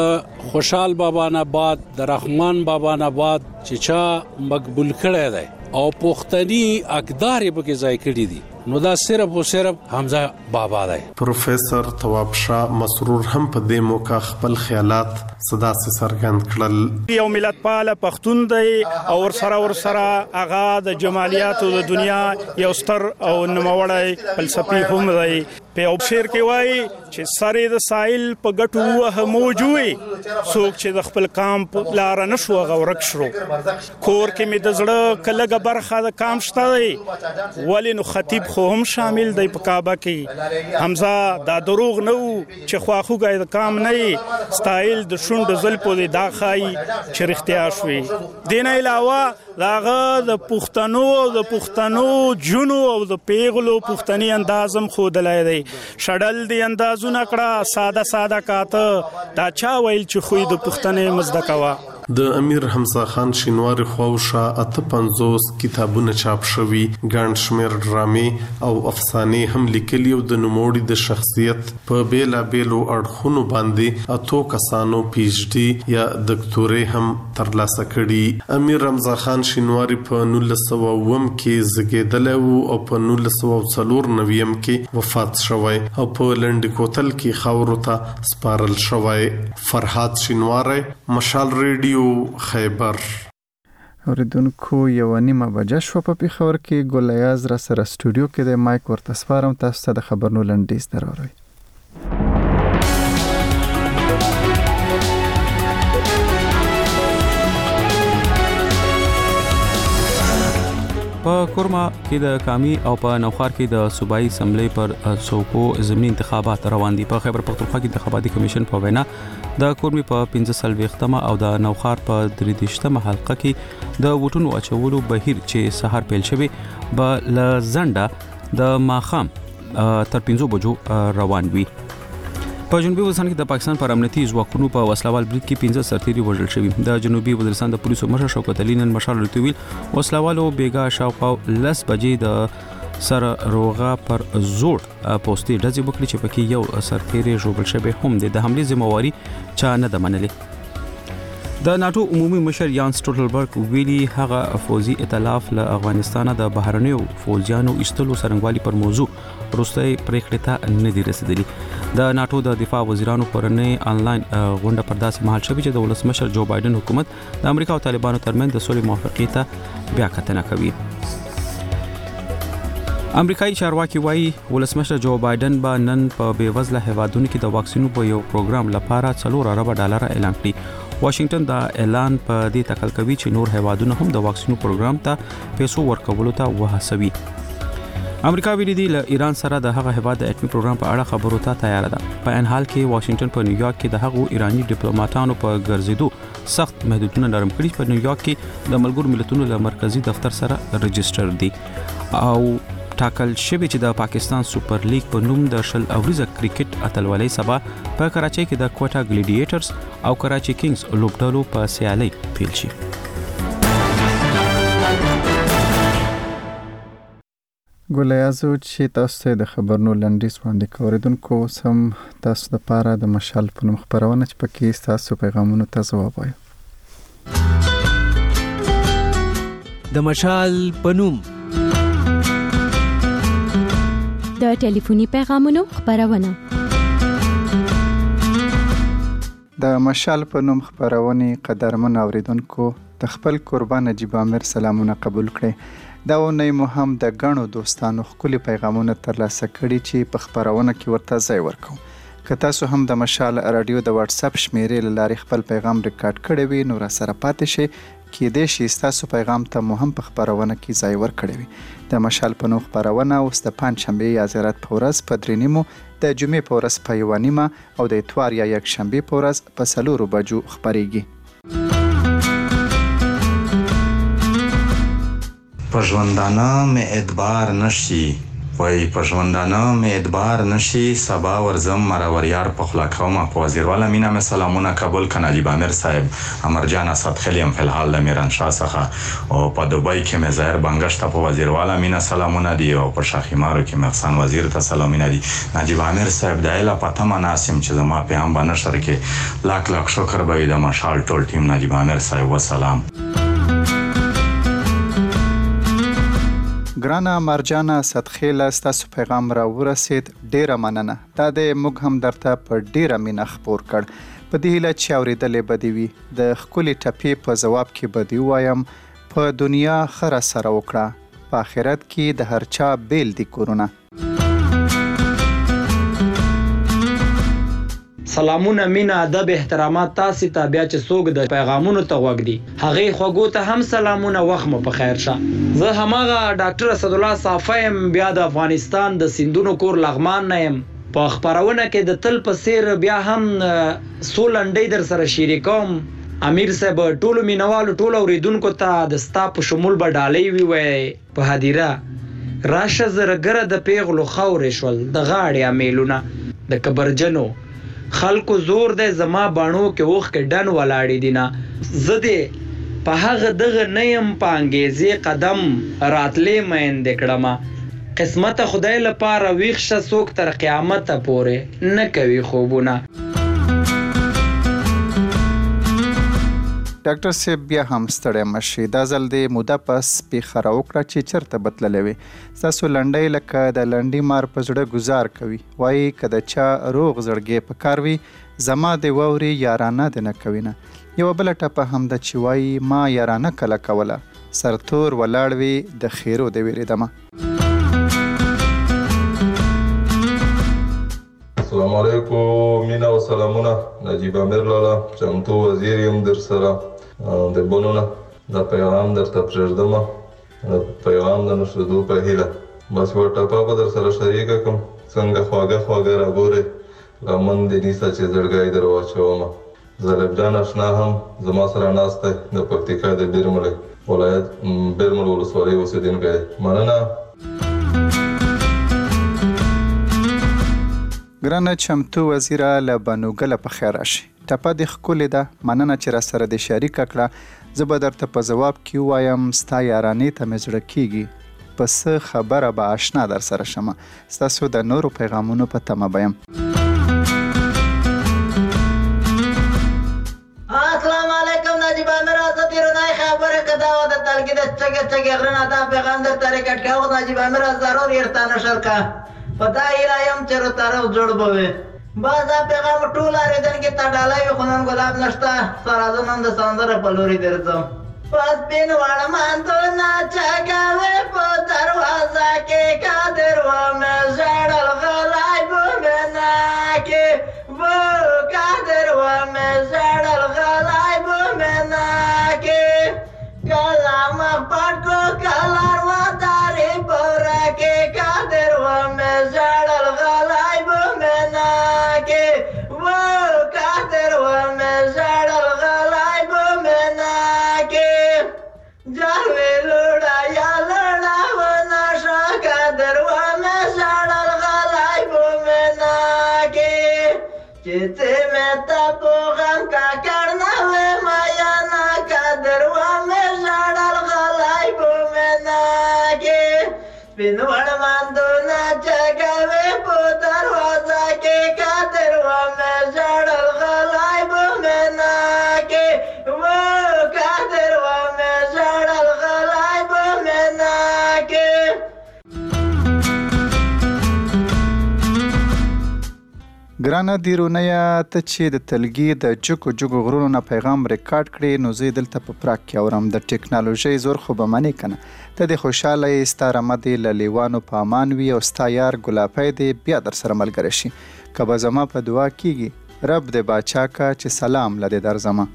د خوشحال بابا نه بعد د رحمان بابا نه بعد چې چا مقبول کړي دی او پښتني اقدار به کې ځای کړی دي نو دا صرف او صرف حمزه بابا دی. پروفیسور تواب شاه مسرور هم په دې موقع خپل خیالات صدا سره څرګند کړل. یو ملت پاله پښتون دی او ور سره ور سره اغا د جمالیاتو د دنیا یو ستر او نوموړی فلسفي هم دی. په او شعر کې وایي چې سره د ساحل په ګټو وه موجوي څوک چې د خپل کام په لار نشو غورک شرو کور کې می د زړه کلهګ بل برخه د کام شته دی ولی نو خطیب خو هم شامل دی په کعبه کې حمزه دا دروغ نه و چې خواخوږی د کام نه ستایل د شونډ زلفو دی دا ښایي چې رښتیا شوي دې نه علاوه د هغه د پښتنو د پښتنو جنو او د پیغلو پښتني انداز هم ښودلی دی شډل دی اندازونه کړه ساده ساده کاته دا چا ویل چې خوی د پښتنې مزده کوه د امیر حمزه خان شینواری خواوشا اته پنځوس کتابونه چاپ شوي ګڼ شمېر ډرامې او افسانې هم لیکلي او د نوموړي د شخصیت په بیلابیلو اړخونو باندې اتو کسانو پی ایچ ډي یا دکتورې هم ترلاسه کړي امیر حمزه خان شینواری په نولس سوه اووم کې زیږېدلی و او په نولس سوه څلور نویم کې وفات شوی او په لنډ کوتل کې خاورو ته سپارل شوی فرهاد شینواری مشال ریډیو خیبر اوریدونکو یو نیمه بجه شو په پیښور کې ګلیاز را سره سټوډیو کې د مایک ورته سپارم تاسو ته د خبرونو لنډیز دراوړی په کورما کې د کامی او په نوخار کې د صوبایي اسمبلی پر څوکو ضمني انتخابات روان دي په خیبر پختونخوا کې انتخاباتي کمیشن په وینا د کورمی په پنځه سلويختمه او د نوخار په درې دیشتمه حلقه کې د ووټونو اچولو بهیر چې سهار پیل شوی به لزنده د ماخام تر پنځو بجو روان وي په جنوبي وزیرستان کې د پاکستان پر امنیتي ځواکونو په وسلوال برید کې پنځه سرتیري وژل شوي د جنوبي وزیرستان د پولیسو مشر شوکت علي نن مشال ورته ویل وسلوالو بیګا شاوخوا لس بجې د سره روغه پر زوړ پوسټي ډزې وکړي چې پکې یو سرتیري ژوبل شوی هم د حمله ذمہواری چا نه د منلې د ناتو عمومي مشر یان سټولټنبرګ ویلي هغه فوزي ائتلاف له افغانستان د بهرنیو فوجیانو ایستلو سرنګوالي پر موضوع روسي پریکړه ته نه دی رسیدلی د ناتو د دفاع وزیرانو پرنې انلاین غونډه پر داسې مهال شوی چې د ولسمشر جو بایدن حکومت د امریکا او طالبانو ترمنځ د سولې موافقې ته بیا کتنه کوي امریکایي چارواکي وایي ولسمشر جو بایدن به نن په بیوزله هیوادونو کې د واکسینو په یو پروګرام لپاره څلور ارب ډالر اعلان کړي واشنگټن دا اعلان په دې تکل کوي چې نور هیوادونه هم د واکسینو پروګرام ته پیسو ورکولو ته وهڅوي امریکا ویلي دی له ایران سره د هغه هیواد د اټومي پروګرام په اړه خبرو ته تیار ده په ان حال کې واشنگټن په نیویارک کې د هغو ایرانی ډیپلوماټانو په ګرځېدو سخت محدودونه نرم کړي په نیویارک کې د ملګرو ملتونو له مرکزی دفتر سره رجستر دي او ټاکل شوی چې د پاکستان سوپر لیګ په نوم د شل اوریزه کرکټ اتلولۍ سبا په کراچۍ کې د کوټا ګلیډیټرز او کراچي کینګز لوبډلو په سیالي پیل شي ګلیازو چې تاسو د خبرونو لنډیز باندې کوریدونکو سم تاسو د پاره د مشال په نوم خبرونه چې پکې تاسو پیغامونو ته ځواب وایي د مشال په نوم د ټلیفوني پیغامونو خبرونه د مشال په نوم خبرونه قدرمن اوریدونکو د خپل قربان نجیب امیر سلامونه قبول کړئ دا ونی مو هم د غنو دوستانو خولي پیغامونه ترلاسه کړي چې په خبرونه کې ورته ځای ورکو که تاسو هم د مشال رادیو د واتس اپ شمیرې لاري خپل پیغام ریکارډ کړی وي نو را سره پاتې شي کې د شي تاسو پیغام ته مو هم په خبرونه کې ځای ورکړی وي د مشال په نوم خبرونه اوس د پنځشنبه یا زیارت په ورځ په درې نیمو د جمعې په ورځ په یو نیمه او د اتوار یا یک شنبه په ورځ په څلورو بجو خبريږي پژوندانه مې اعتبار نشي وای پژوندانه مې اعتبار نشي سبا ورزم مراوریار په خلاقو ما په وزیروالا مینا مې سلامونه قبول کنا نجیب امیر صاحب امرجان اسد خلیم په الحال د میران شاه څخه او په دوبۍ کې مې ظاهر بنگشت په وزیروالا مینا سلامونه دی او په شاخیمارو کې محسن وزیر ته سلامونه دی نجیب امیر صاحب دایله پته مناسم چې زما په هم باندې شر کې لاک لاک شکر به د مشال ټول ټیم نجیب امیر صاحب وسلام ګرانه مرجانه صدخیله ستاسو پیغام را ورسید ډیره مننه دا د موږ هم درته په ډیره مینه خبر کړ په دې هیله چې اورېدلې بدی وي د خولي ټپې په جواب کې بدی وایم په دنیا خره سره وکړه په آخرت کې د هر چا بیل دی کورونه سلامونه مینا ادب احترامات تاسو ته بیا چې څوک د پیغامونو ته وګدي هغه خوګو ته هم سلامونه وخت مو په خیر شه. زه هماغه ډاکټر اسد الله صافیم بیا د افغانستان د سندونو کور لغمان نه يم. په خبرونه کې د تل په سیر بیا هم سولنډي در سره شریکوم. امیر صاحب ټولو مینوالو ټولو اوریدونکو ته د ستا په شمول به ډالۍ وي وای په هدیره راشه زرګره د پیغلو خورې شول د غاړې امیلونه د کبرجنو خلکو زور د زما بانو کې اوخ کې ډن ولاړې دینه زده په هغه دغه نیم پانګېزي قدم راتلې مین دکړما قسمت خدای لپاره ویښ شه څوک تر قیامت پورې نه کوي خوبونه. ډاکټر صاحب بیا هم ستړی مشي دا ځل د موده پس پیښه راوکړه چې چېرته به تللی وې. ستاسو لنډۍ لکه د لنډي مار په زړه ګزار کوي وایي که د چا روغ زړګی په کار وي زما د واورې یارانه دې نه کوي نه. یوه بله ټپه هم ده چې وایي ما یارانه کله کوله سرتور ولاړ وي د خیرو د ویرېدمه. السلام علیکم مینا و سلامونه. نجیب امیر لالا چمتو وزیر یم در سره د بونونه د پیغام درته پرېږدمه د پیغام د نشریدو په هیله بس یوه ټپه به در سره شریکه کړم څنګه خواږه خواږه راګورې لمن دې نیسه چې زړګی در واچومه. زلیب جان اشنا هم زما سره ناست دی د پکتیکا د بیرمل ولایت بیرمل ولسوالۍ اوسېدونکی دی. مننه. ګرانه چمتو وزیره له بنوګله په خیر راشي. ټپه دې ښکلې ده مننه چې را سره دې شریکه کړه. زه به درته په ځواب کې ووایم ستا یارانې ته مې زړه کېږي په څه خبره به اشنا در سره شمه. ستاسو د نورو پیغامونو په تمه به یم. السلام علیکم نجیب امیر زه تیرونی خبره که دا و د تلګي د چګې چګې غرونه دا پیغام درته ریکارډ کړه نجیب امیر ضرور یې ته نشر کړه په دا هیله یم چې رو طرف جوړ به وي. بس دا پیغام ټول اورېدونکي ته ډالۍ وي خو نن ګلاب نشته سره زه نن د سندره په لوري درځم. په سپین وړمانځونه چګوې په دروازه کې قادر ومې ژړل غلی به مې نه کې و قادر ومې ژړل غلی به مې نه کې کله مخ پټ کړو کله ارودارې بوره کې قادر ومې ژړل غلی به مې نه کې و قادر ومې ژړل غلی به مې نه کې جاوې لوړه یا لوړه ونه شو قادر ومې ژړل غلی به مې نه کې چې څه مې ته په غم ککړ نه وې میانه قادر ومې ژړل غلی به مې نه کې سپین وړمانځونه چګوې په دروازه کې قادر ومې ژړل غلی به مې نه کې و قادر ومې ژړل غلی به مې نه کې. ګرانه دیرونیه ته چې د تلګي د جګو جګو غرونو نه پیغام ریکارډ کړې نو زه دلته په پراګ کې اورم. د ټیکنالوژۍ زور خو به منې که نه ته دې خوشحاله یې ستا رمه دې له لیوانو په امان وي او ستا یار ګلابی دې بیا در سره ملګری شي. که به زما په دعا کېږي رب دې باچا که چې سلام له دې درځمه.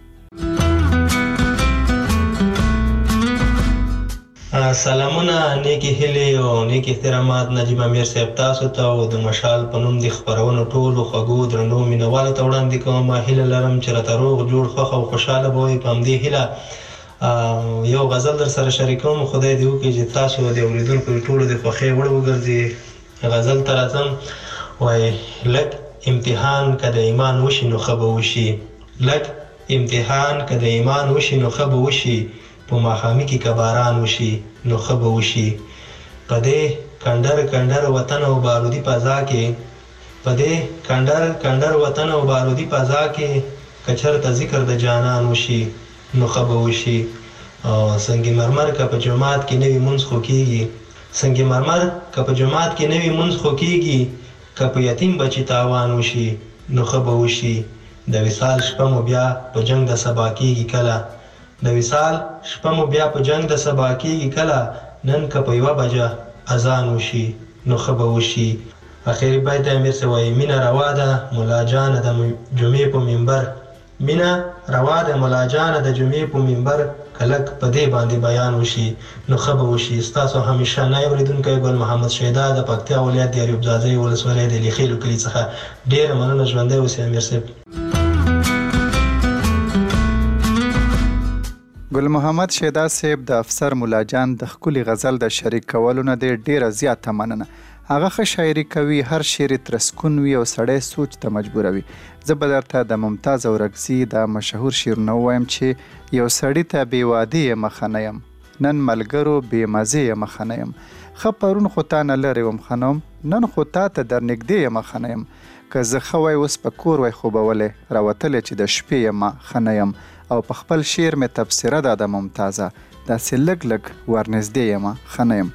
سلامونه نیکی هیلې او نیکی احترامات نجیب امیر صاحب تاسو ته او د مشال په نوم د خپرونو ټولو خوږو درنو مینوالو ته وړاندې کوم. هیله لرم چې راته روغ جوړ خوښ او خوشحاله به وئ. په همدې هیله یو غزل در سره شریکوم خدای دې وکړي چې تاسو د اورېدونکو ټولو د خوښۍ وړ وګرځي. غزل ته راځم وایي لږ امتحان که د ایمان وشي نو ښه به وشي لږ امتحان که د ایمان وشي نو ښه به وشي په ماښامي کې که باران وشي نو ښه به وشي. په دې کنډر کنډر وطن او بارودي فضا کې په دې کنډر کنډر وطن او بارودي فضا کې که چېرته ذکر د جانان وشي نو ښه به وشي. سنگ مرمر که په جومات کې نوي مونځ خو کېږي سنگ مرمر که په جومات کې نوي مونځ خو کېږي که په یتیم بچي تاوان وشي نو ښه به وشي. د وصال شپه مو بیا په جنګ د سبا کېږي کله د وصال شپه مو بیا په جنګ د سبا کېږي کله نن که په یوه بجه اذان وشي نو ښه به وشي. اخیری بیت امیر سے وایي مینه روا ده ملا جان د جمعې په منبر مینه روا ده ملا جان د جمعې په منبر کلک په دې باندې بیان وشي نو خبر وشي ستاسو همیشه نه اوریدونکو ګل محمد شیدا د پکتیا ولایت د ایوب زاده ولسوالۍ د لیخیلو کلی څخه ډیر مننه ژوندۍ اوسئ امیر صاحب. ګل محمد شیدا صاحب د افسر مولا جان د خولي غزل د شریک کولو نه ډیره زیاته مننه. هغه ښه شاعري کوي، هر شعر ترسکون وي او سړی سوچ ته مجبوروي. زه به درته د ممتاز اورکزي د مشهور شعرونه ووایم چې یو سړي ته بې وادي یم ښه نه یم، نن ملګرو بې مزې یم ښه نه یم، ښه پرون خو تا نه لرې وم ښه نه وم، نن خو تا ته در نږدې یم ښه نه یم، که زه ښه وای اوس په کور وای خوبولی راوتلی چې د شپې یم ښه نه یم، او په خپل شعر مې تبصره ده د ممتازه داسې لږ لږ ورنږدې یم ښه نه یم.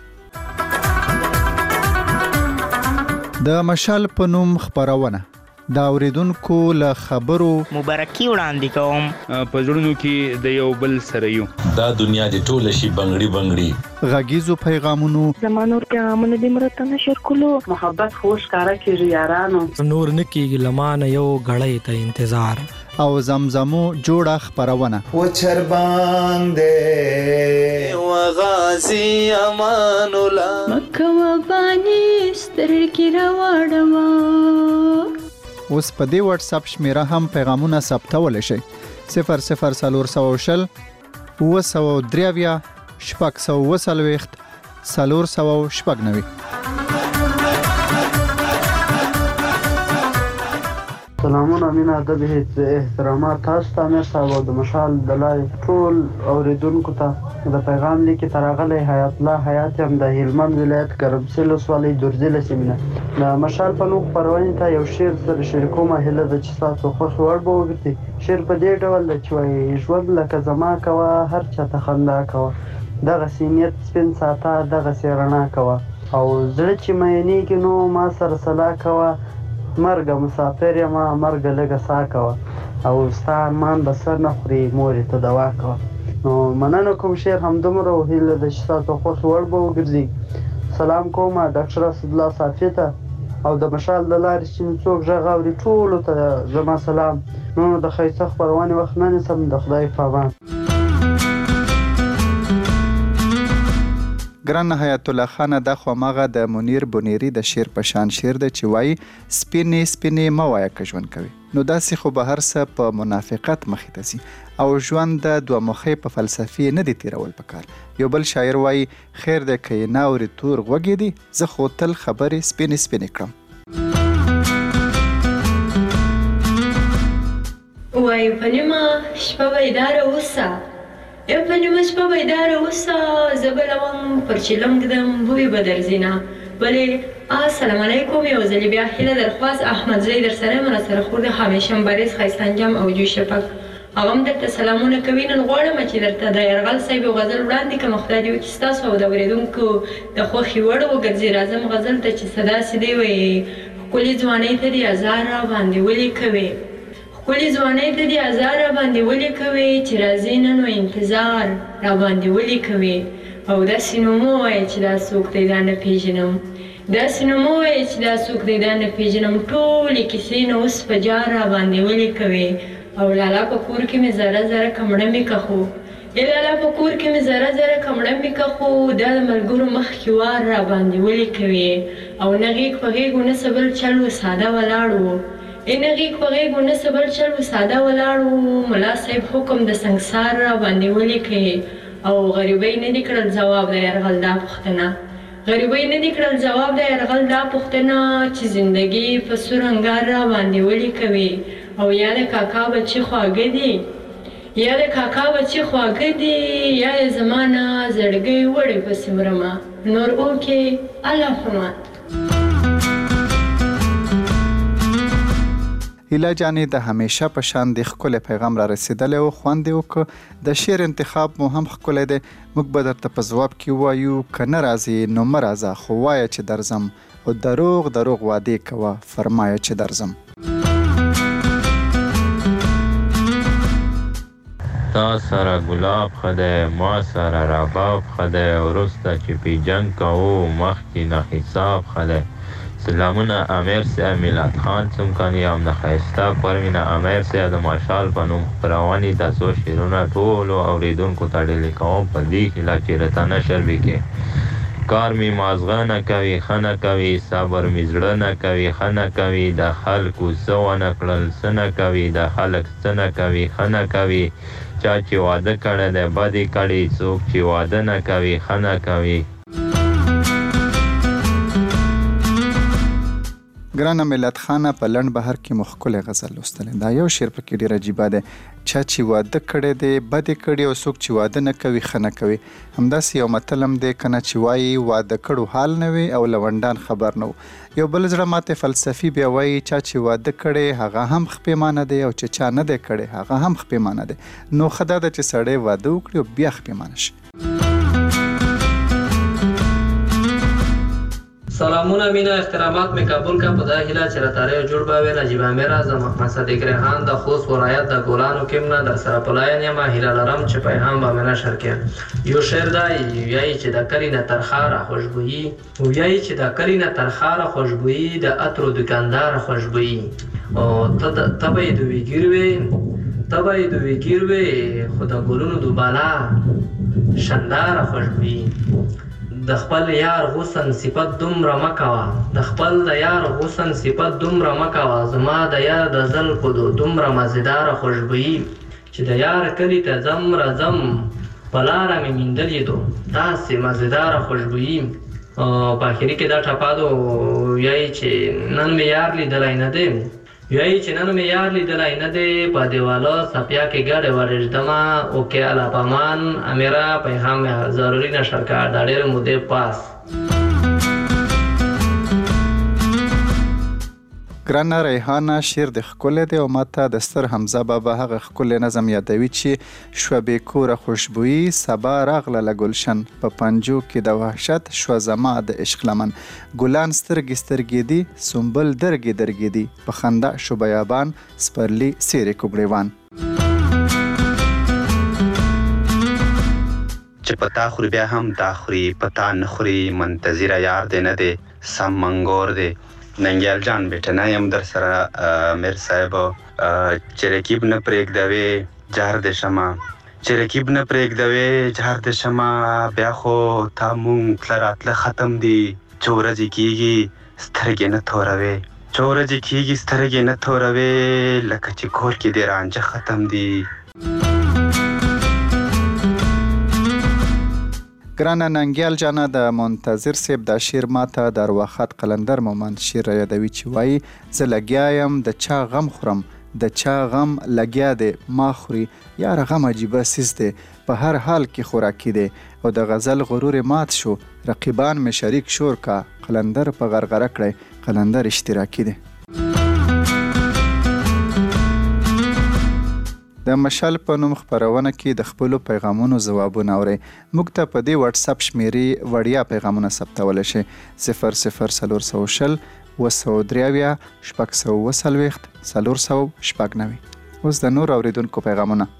د مشال په نوم خپرونه د اوریدونکو له خبرو مبارکي وړاندې کوم. په زړونو کې د یو بل سره یو دا دنیا د ټوله شي بنګړي بنګړي غږیزو پیغامونو زمانور پیغامونه د مرته نشر کولو محبت خوش کارا کیږي یارانو نور نکیږي لمانه یو غړې ته انتظار او زمزمو جوړه خپرونه و چرباندې و غازی امان الله مکه و بانی سترګې راوړما. اوس په دې واتس اپ شمیره هم پیغامونه ثبتولی شئ صفر صفر څلور سوه شل اوه سوه درې اویا شپږ سوه اوه څلوېښت څلور سوه شپږ نوي. سلامونه مینه ادب احترامات تاسو ته امیر صاحب او د مشال د لارې ټول اوریدونکو ته د پیغام لیکې ته راغلی حیات الله حیات یم د هلمند ولایت ګرمسیر ولسوالۍ جرزي له سیمې نه. د مشال په نوم خپرونې ته یو شعر سره شریکومه هیله ده چې ستاسو خوښ وړ به وګرځي. شعر په دې ډول ده چې وایي ژوند لکه زما کوه هر چاته خندا کوه دغسې نیت سپین ساته دغسې رڼا کوه او زړه چې مینېږي نو ما سره سلا کوه مرګه مسافر یم مرګه لږه سا کوه او ستا ارمان به سر نه خوري مورې ته دوا کوه. نو مننه کوم شعر همدومره او هیله ده چې ستاسو خوښ وړ به وګرځي. سلام کوم ډاکټر اسدالله صافي ته او د مشال د لارې چې څوک غږ اوري ټولو ته زما سلام. نو د ښایسته خپرونې وخت نه نیسم د خدای په امان. ګران حیات الله خان دا خو ماغه د منیر بونیری د شعر په شان شعر دی چې وایي سپینې سپینې مه وایه که ژوند کوي. نو داسې خو به هر څه په منافقت مخې ته ځي او ژوند د دوه مخۍ په فلسفې نه دي تیرول پکار. یو بل شاعر وایي خیر دی که یې نه اوري تور غوږې دي زه خو تل خبرې سپینې سپینې کړم. وایي په نیمه شپه بیداره اوسه یم په نیمه شپه بیداره اوسه زه به لوم پر چیلم ږدم بوی به درځینه بلې السلام علیکم یو ځلې بیا هیله درخواست احمد زی در سره یم راسره خور د همیشم بریز ښایسته انجام او جوی شپږ هغه هم درته سلامونه کوي. نن غواړم چې درته د یرغل صاحب یو غزل وړاندې کړم خدای دې وکړي ستاسو او د اورېدونکو د خوښې وړ وګرځي. راځم غزل ته چې څه داسې دی وایي ښکلې ځوانۍ ته دې ازار را باندې ولې کوې ښکلې ځوانۍ ته دې ازار را باندې ولې کوې چې راځې نن و انتظار را باندې ولې کوې او داسې نو مه وایه چې دا څوک دی دا نه پېژنم داسې نو مه وایه چې دا څوک دی دا نه پېژنم ټولې کیسې نه اوس په جار را باندې ولې کوې او لالا په کور کې مې ذره ذره کمړه مې که خو ای لالا په کور کې مې ذره ذره کمړه مې که خو دا د ملګرو مخکې وار را باندې ولې کوې او نه غېږ په غېږو نه څه بل چل و ساده ولاړ و ای نه غېږ په غېږو نه څه بل چل و ساده ولاړ و ملا صاحب حکم د سنګسار را باندې ولې کوې او غریبۍ نه دي کړل ځواب د یرغل دا پوښتنه غریبۍ نه دي کړل ځواب د یرغل دا پوښتنه چې زندګي په سور انګار را باندې ولې کوې او یا د کاکا بچي خواږه دي یا د کاکا بچي خواږه دي یا یې زما نه زړګۍ وړې پسې مرمه نور اوکې الله فمان. هیله جانې د همیشه په شان د ښکلی پیغام را رسېدلی و خوند یې وکړه. د شعر انتخاب مو هم ښکلی دی. موږ به درته په ځواب کې ووایو که نه راځې نو مه راځه خو وایه چې درځم او دروغ دروغ وعدې کوه فرمایه چې درځم. تا سره ګلاب ښه دی ما سره رباب ښه دی وروسته چې پې جنګ کوو مخکې نه حساب ښه دی سلامونه امیر صاحب میلاد خان څمکني هم د ښایسته پروینه امیر صاحب د ماشال په نوم خپرونې د څو شعرونه ټولو اوریدونکو ته ډېلې کوم په دې هیله چې راته نشر وکړي. کار مې مازغه نه کوي ښه نه کوي، صبر مې زړه نه کوي ښه نه کوي، د خلکو څه ونه کړل څه نه کوي، د خلک څه نه کوي ښه نه کوي، چا چې واده کړی دی بدې کړي، څوک چې واده نه کوي ښه نه کوي. ګرانه ملت خانه په لنډ بهر کې مو ښکلی غزل لوستلی. دا یو شعر پکې ډېر عجیبه دی. چا چې واده کړی دی بدې کړي او څوک چې واده نه کوي ښه نه کوي. همداسې یو متل هم دی که نه چې وایي واده کړو حال نه وي او لونډان خبر نه و. یو بل زړه ماته فلسفي بیا وایي چا چې واده کړی هغه هم خپېمانه دی او چې چا نه دی کړی هغه هم خپېمانه دی. نو ښه دا ده چې سړی واده وکړي او بیا خپېمانه شي. سلامونه مینا احترامات می قبول کا پدا هیلا چر تاره جوړ باوي نجیب امیر اعظم محمد صدیق ریحان د خوست ولایت د ګولانو کېمنه در سره پلاین یم هیلا لرم چې پیغام به منا شرکه یو شعر دی یای چې د کلینه ترخاره خوشبوئی یای چې د کلینه ترخاره خوشبوئی د اترو دکاندار خوشبوئی او تبې د ویګیروي تبې د ویګیروي خدا ګلونو دوبالا شاندار خوشبوئی. د خپل یار حسن صفت دومره مکوا د خپل د یار حسن صفت دومره مکوا زما د یار د زلفو دومره مزیدار خوشبوئی چې د یار کلی ته ځم راځم په لاره مې میندلې دو داسې مزیدار خوشبوئی. په اخري کې دا ټپه ده یایي چې نن مې یار لیدلی نه دی یایي چې نن مې یار لیدلی نه دی په دیواله څپیا کې ګډې ورېږدمه اوکې الله پامان امیره پیغام ضروري نشر کړ دا ډېرې مودې پاس. ګرانه ریحانه شعر د ښکلی دی او ماته د ستر حمزه بابا هغه ښکلی نظم یادوي چې شوه بې کوره خوشبويي سبا راغله له ګلشن په پنجو کې د وحشت شوه زما د عشق لمن ګلان سترګې سترګې دي سنبل درګې درګې دي په خندا شو بیابان سپرلي څیرې کوګړیوان. چې پتا خوري بیا هم تا خوري پتا نه خوري منتظره یار دی نه دی سم منګور دی. ننګیال جان بیٹه نه یم در سره امیر صاحب چې رکیب نه پرېږدوې جهر د شمه چې رکیب نه پرېږدوې جهر د شمه بیا خو تا مونږ تله راتله ختم دي چې ورځې کېږي سترګې نه توروې چې ورځې کېږي سترګې نه توروې لکه چې کور کې دې رانجه ختم دي. ګرانه ننګیال جانه د منتظر صاحب دا شعر ماته د ارواښاد قلندر مومند شعر را یادوي چې وایي زه لګیا یم د چا غم خورم د چا غم لګیا دی ما خوري یاره غم عجیبه سیز دی په هر حال کې خوراکي دی او د غزل غرور مات شو رقیبان مې شریک شور کا قلندر په غرغره کړی قلندر اشتراکي دی. د مشال په نوم خپرونه کې د خپلو پیغامونو ځوابونه اورئ. موږ ته په دې واتساپ شمیرې وړیا پیغامونه ثبتولی شئ صفر صفر څلور سوه شل اوه سوه درې اویا شپږ سوه اوه څلوېښت څلور سوه شپږ نوي. اوس د نور اوریدونکو پیغامونه.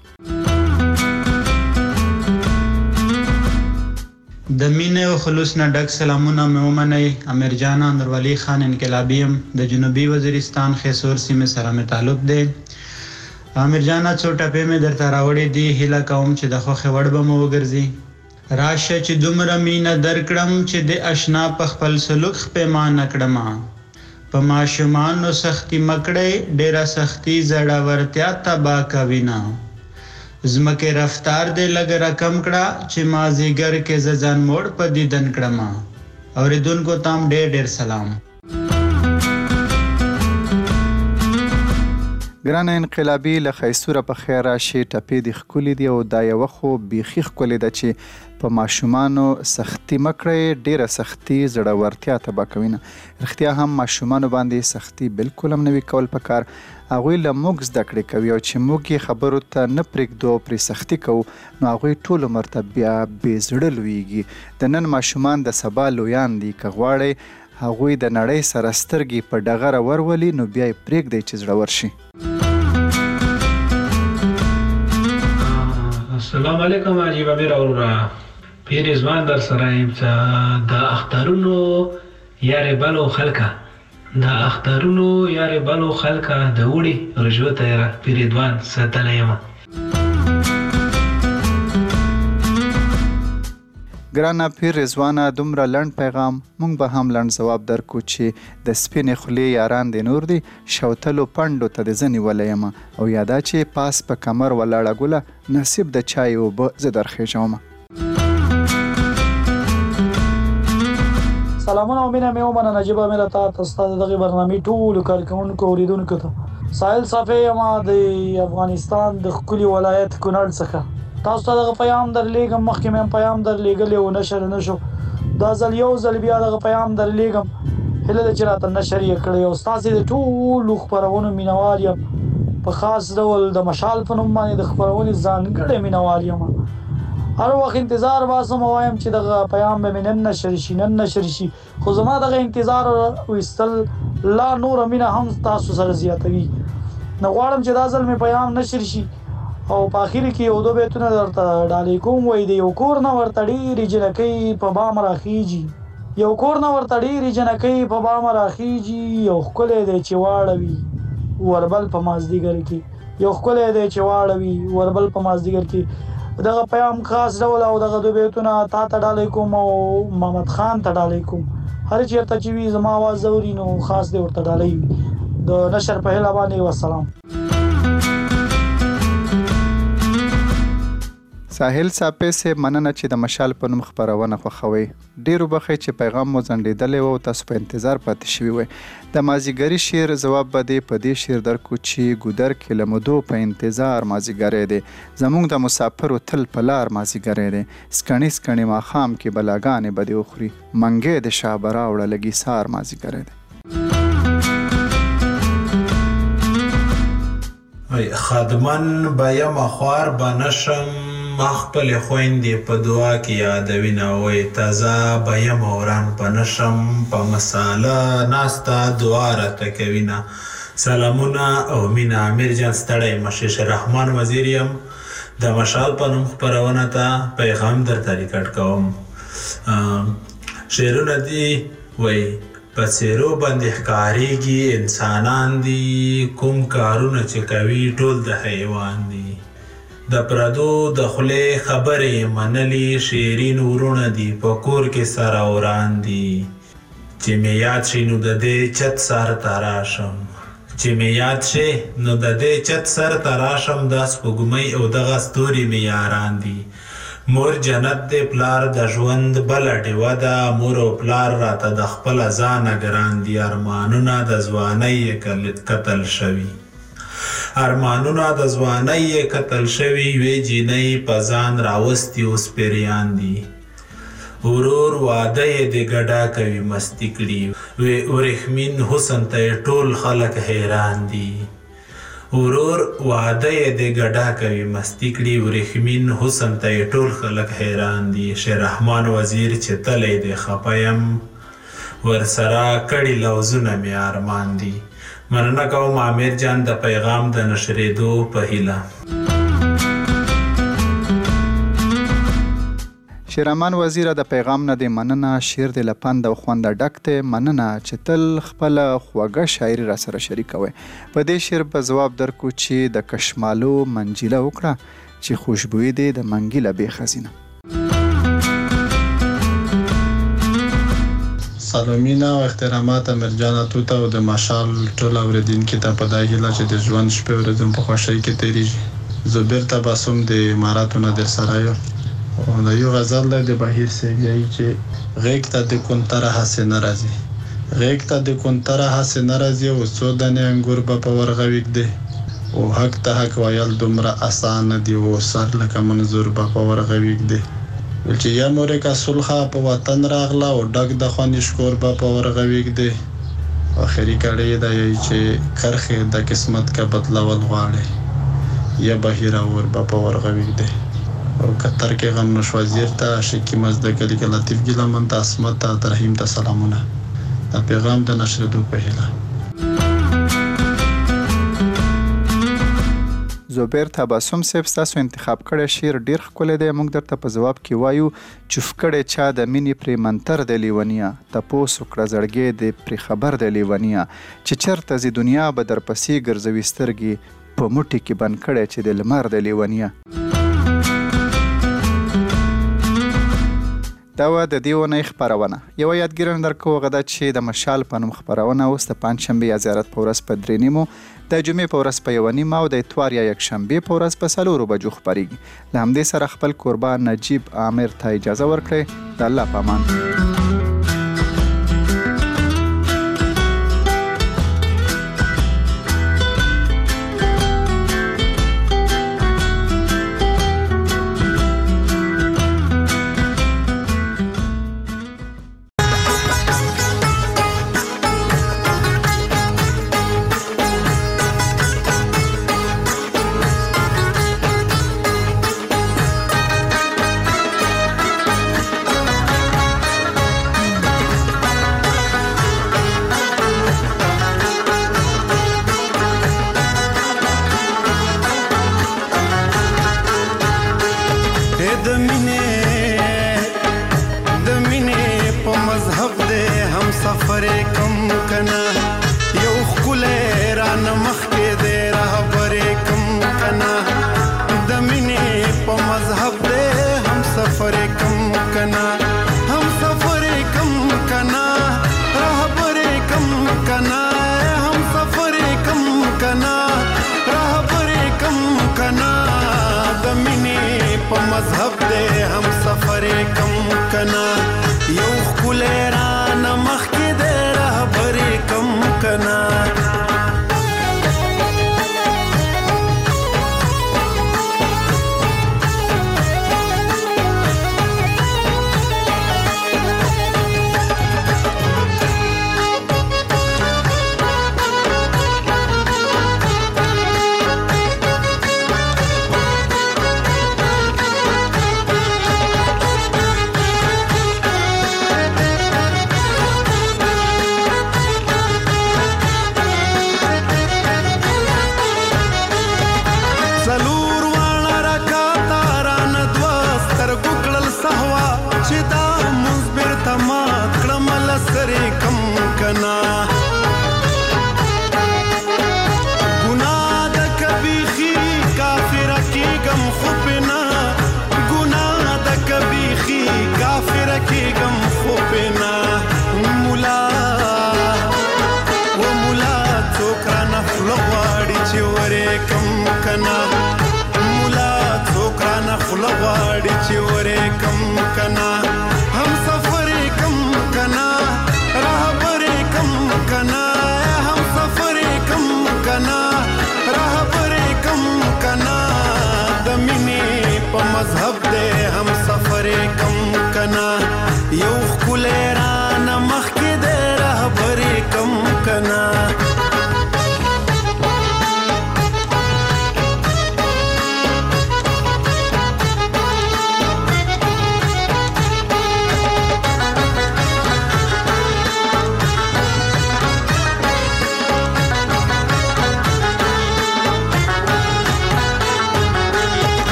د مینې او خلوص نه ډک سلامونه مې ومنئ. امیر جان اندروالي خان انقلابي یم د جنوبي وزیرستان خیسور سیمې سره مې تعلق دی. امیر جانا څو ټپې مې درته راوړې دي هیله کوم چې د خوښې وړ به مو وګرځي. راشه چې دومره مینه درکړم چې د اشنا په خپل سلوک خپېمانه کړمه په ماشومانو سختي مکړی ډېره سختي زړورتیا تباه کوینه زمکې رفتار دې لږ رقم کړه چې مازدیګر کې زه ځان موړ په دیدن کړمه. اورېدونکو تام ډېر ډېر سلام. ګرانه انقلابي له خیسوره په خیر راشي ټپې دې ښکلي دي او دا یوه خو بیخي ښکلې ده چې په ماشومانو سختي مه کړئ ډېره سختي زړورتیا تباه کوینه. رښتیا هم ماشومانو باندې سختي بالکل هم نه وي کول پکار. هغوی له موږ زده کړې کوي او چې موږ یې خبرو ته نه پرېږدو او پرې سختي کوو نو هغوی ټول عمر ته بیا بې زړه لویږي. د نن ماشومان د سبا لویان دي. که غواړئ هغوی د نړۍ سره سترګې په ډغره ورولي نو بیا یې پرېږدئ چې زړور شي. السلام علیکم عجیب امیر اورورا پیر ازوان در سره یم چې د اخترونو یارې بلو خلکه د اخترونو یارې بلو خلکه د وړي رشوت یې را پیریدوان ساتلی یم. ګرانه پیر رضوانه دومره لنډ پیغام مونږ به هم لنډ ځواب درکو چې د سپینې خولې یاران دې نور دي شوتلو پنډو ته د زه نیولی یم او یا دا چې پاس په کمر ولاړه ګوله نصیب د چای اوبه زه درخېژومه. سلامونه او مینه مې ومنه نجیب امیر تا ته ستا د دغې برنامې ټولو کارکوونکو اورېدونکو ته ساحل صافی یم د افغانستان د ښکلي ولایت کونړ څخه تاسو ته دغه پیام درلیږم. مخکې مې هم پیام درلیږلی و نشر نه شو. دا ځل یو ځل بیا دغه پیام درلیږم هیله ده چې راته نشر یې کړی او ستاسې د ټولو خپرونو مینهوال یم. په خاص ډول د مشال په نوم باندې د خپرونې ځانګړی مینهوال یم. هر وخت انتظار باسم او وایم چې دغه پیام به مې نن نشر شي نن نشر شي خو زما دغه انتظار ویستل لا نوره مینه هم تاسو سره زیاتوي. نه غواړم چې دا ځل مې پیام نشر شي او په اخر کې یو دو بیتونه درته ډالۍ کوم. وایي د یو کور نه ورته ډېرې جنکۍ په بام راخیږي یو کور نه ورته ډېرې جنکۍ په بام راخیږي یو ښکلی دی چې واړوي وربل په مازدیګر کې یو ښکلی دی چې واړوي وربل په مازدیګر کې. دغه پیام خاص ډول او دغه دو بیتونه تا ته ډالۍ کوم او محمد خان ته ډالۍ کوم. هر چېرته چې وي زما اواز اوري نو خاص دی ورته ډالۍ وي. د نشر په هیله باندې والسلام. ساحل صافی صاحب مننه چې د مشال په نوم خپرونه خوښوئ. ډېر وبښئ چې پیغام مو ځنډېدلی و او تاسو په انتظار پاتې شوي وئ. د مازدیګري شعر ځواب به دې په دې شعر درکو چې ګودر کې له مودو په انتظار مازدیګری دی زموږ د مسافرو تل په لار مازدیګری دی سکڼي سکڼي ماښام کې بلاګانې به دې وخوري منګی د شاه به راوړه لږي سار مازدیګری دی. خادمن به یم خوار به نشم ما خپلې خویندې په دعا کې یادوینه وایي تازه به یم وران په نشم په مساله ناسته دعا راته کوینه. سلامونه او مینه امیر جان ستړی مشه شهرحمان وزیر یم د مشال په نوم خپرونه ته پیغام درته ریکارډ کوم. شعرونه دي وایي په څېرو باندې ښکارېږي انسانان دي کوم کارونه چې کوي ټول د حیوان دي د پردو د خولې خبرې منلي شیرین ورونه دي په کور کې سره وران دي چې مې یاد شي نو د دې چت سر ته راشم چې مې یاد شي نو د دې چت سر ته راشم دا سپوږمۍ او دغه ستوري مې یاران دي. مور جنت دی پلار د ژوند بله ډیوه ده مور او پلار راته د خپله ځانه ګران دي ارمانونه د ځوانۍ یې قتل شوي ارمانونه د ځوانۍ یې قتل شوي یوې جینۍ په ځان راوستي اوس پیریان دي ورور واده یې د ګډا کوي مستی کړي وی ورېښمین حسن ته یې ټول خلک حیران دي ورور واده یې د ګډا کوي مستی کړي ورېښمین حسن ته یې ټول خلک حیران دي. شهرحمان وزیر چې تلی دی خفه یم ورسره کړي لوظونه مې ارمان دي. مننه کوم امیر جان د پیغام د نشرېدو په هیله. شهرحمان وزیره د پیغام نه دې مننه شعر دې له پند او خونده ډک دی مننه چې تل خپله خوږه شاعري را سره شریکوئ. په دې شعر به ځواب درکو چې د کشمالو منجیله وکړه چې خوشبویي دې د منګي له بې خزینه. سلامونه او احترامات امیر جان تو ته او د مشال ټول اوریدونکو ته په دا هیله چې د ژوند شپې ورځې په خوښۍ کې تېرېږي. زه بیرته باسم د اماراتو نه در سره یم او د یو غزل دی د بهیر سیګی چې غیږ ته د کونتره هسې نه راځي غیږ ته د کونتره هسې نه راځي او څو دانې انګور به په ورغه ویږدي او حق ته حق ویل دومره اسانه دي او سر لکه منظور به په ورغه ویږدي چې یا مورکا صلحه په وطن راغله او ډک د خوانې شکور به په ورغه ویږدي اخري کړی دی چې کرښې د قسمت کا بدلول غواړي یا بهیر اور به په ورغه ویږدي او کتر کې غم نوش وزیر ته شکی مزدګلی کې لطیف ګیلمن ته اسمت ته ترحیم ته سلامونه دا پیغام د نشریدو په هیله. زبیر تبسم صاحب تاسو انتخاب کړی شعر ډیر ښکلی دی. موږ درته په ځواب کې وایو چوف کړی چا د مینې پرې منتر د لیونیا تپوس وکړه زړګی دې پرې خبر د لیونیا چې چرته ځي دنیا به درپسې ګرځوي سترګې په موټي کې بند کړی چې د لمر د لیونیا. دا وه د دې اونۍ خپرونه. یوه یادګیرنه درکوو هغه ده چې د مشال په نوم خپرونه اوس د پنجشنبې یا زیارت په ورځ په درې نیمو، د جمعې په ورځ په یوه نیمه او د اتوار یا یکشنبې په ورځ په څلورو بجو خپرېږي. له همدې سره خپل کوربه نجیب عامر ته اجازه ورکړئ. د الله په امان.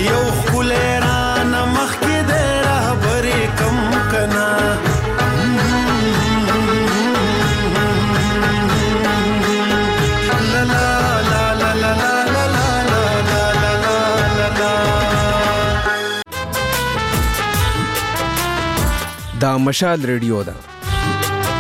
یو خلران مخ کې د رهبرې کم کنا لا لا لا لا لا لا لا لا لا لا دا مشال ریډیو ده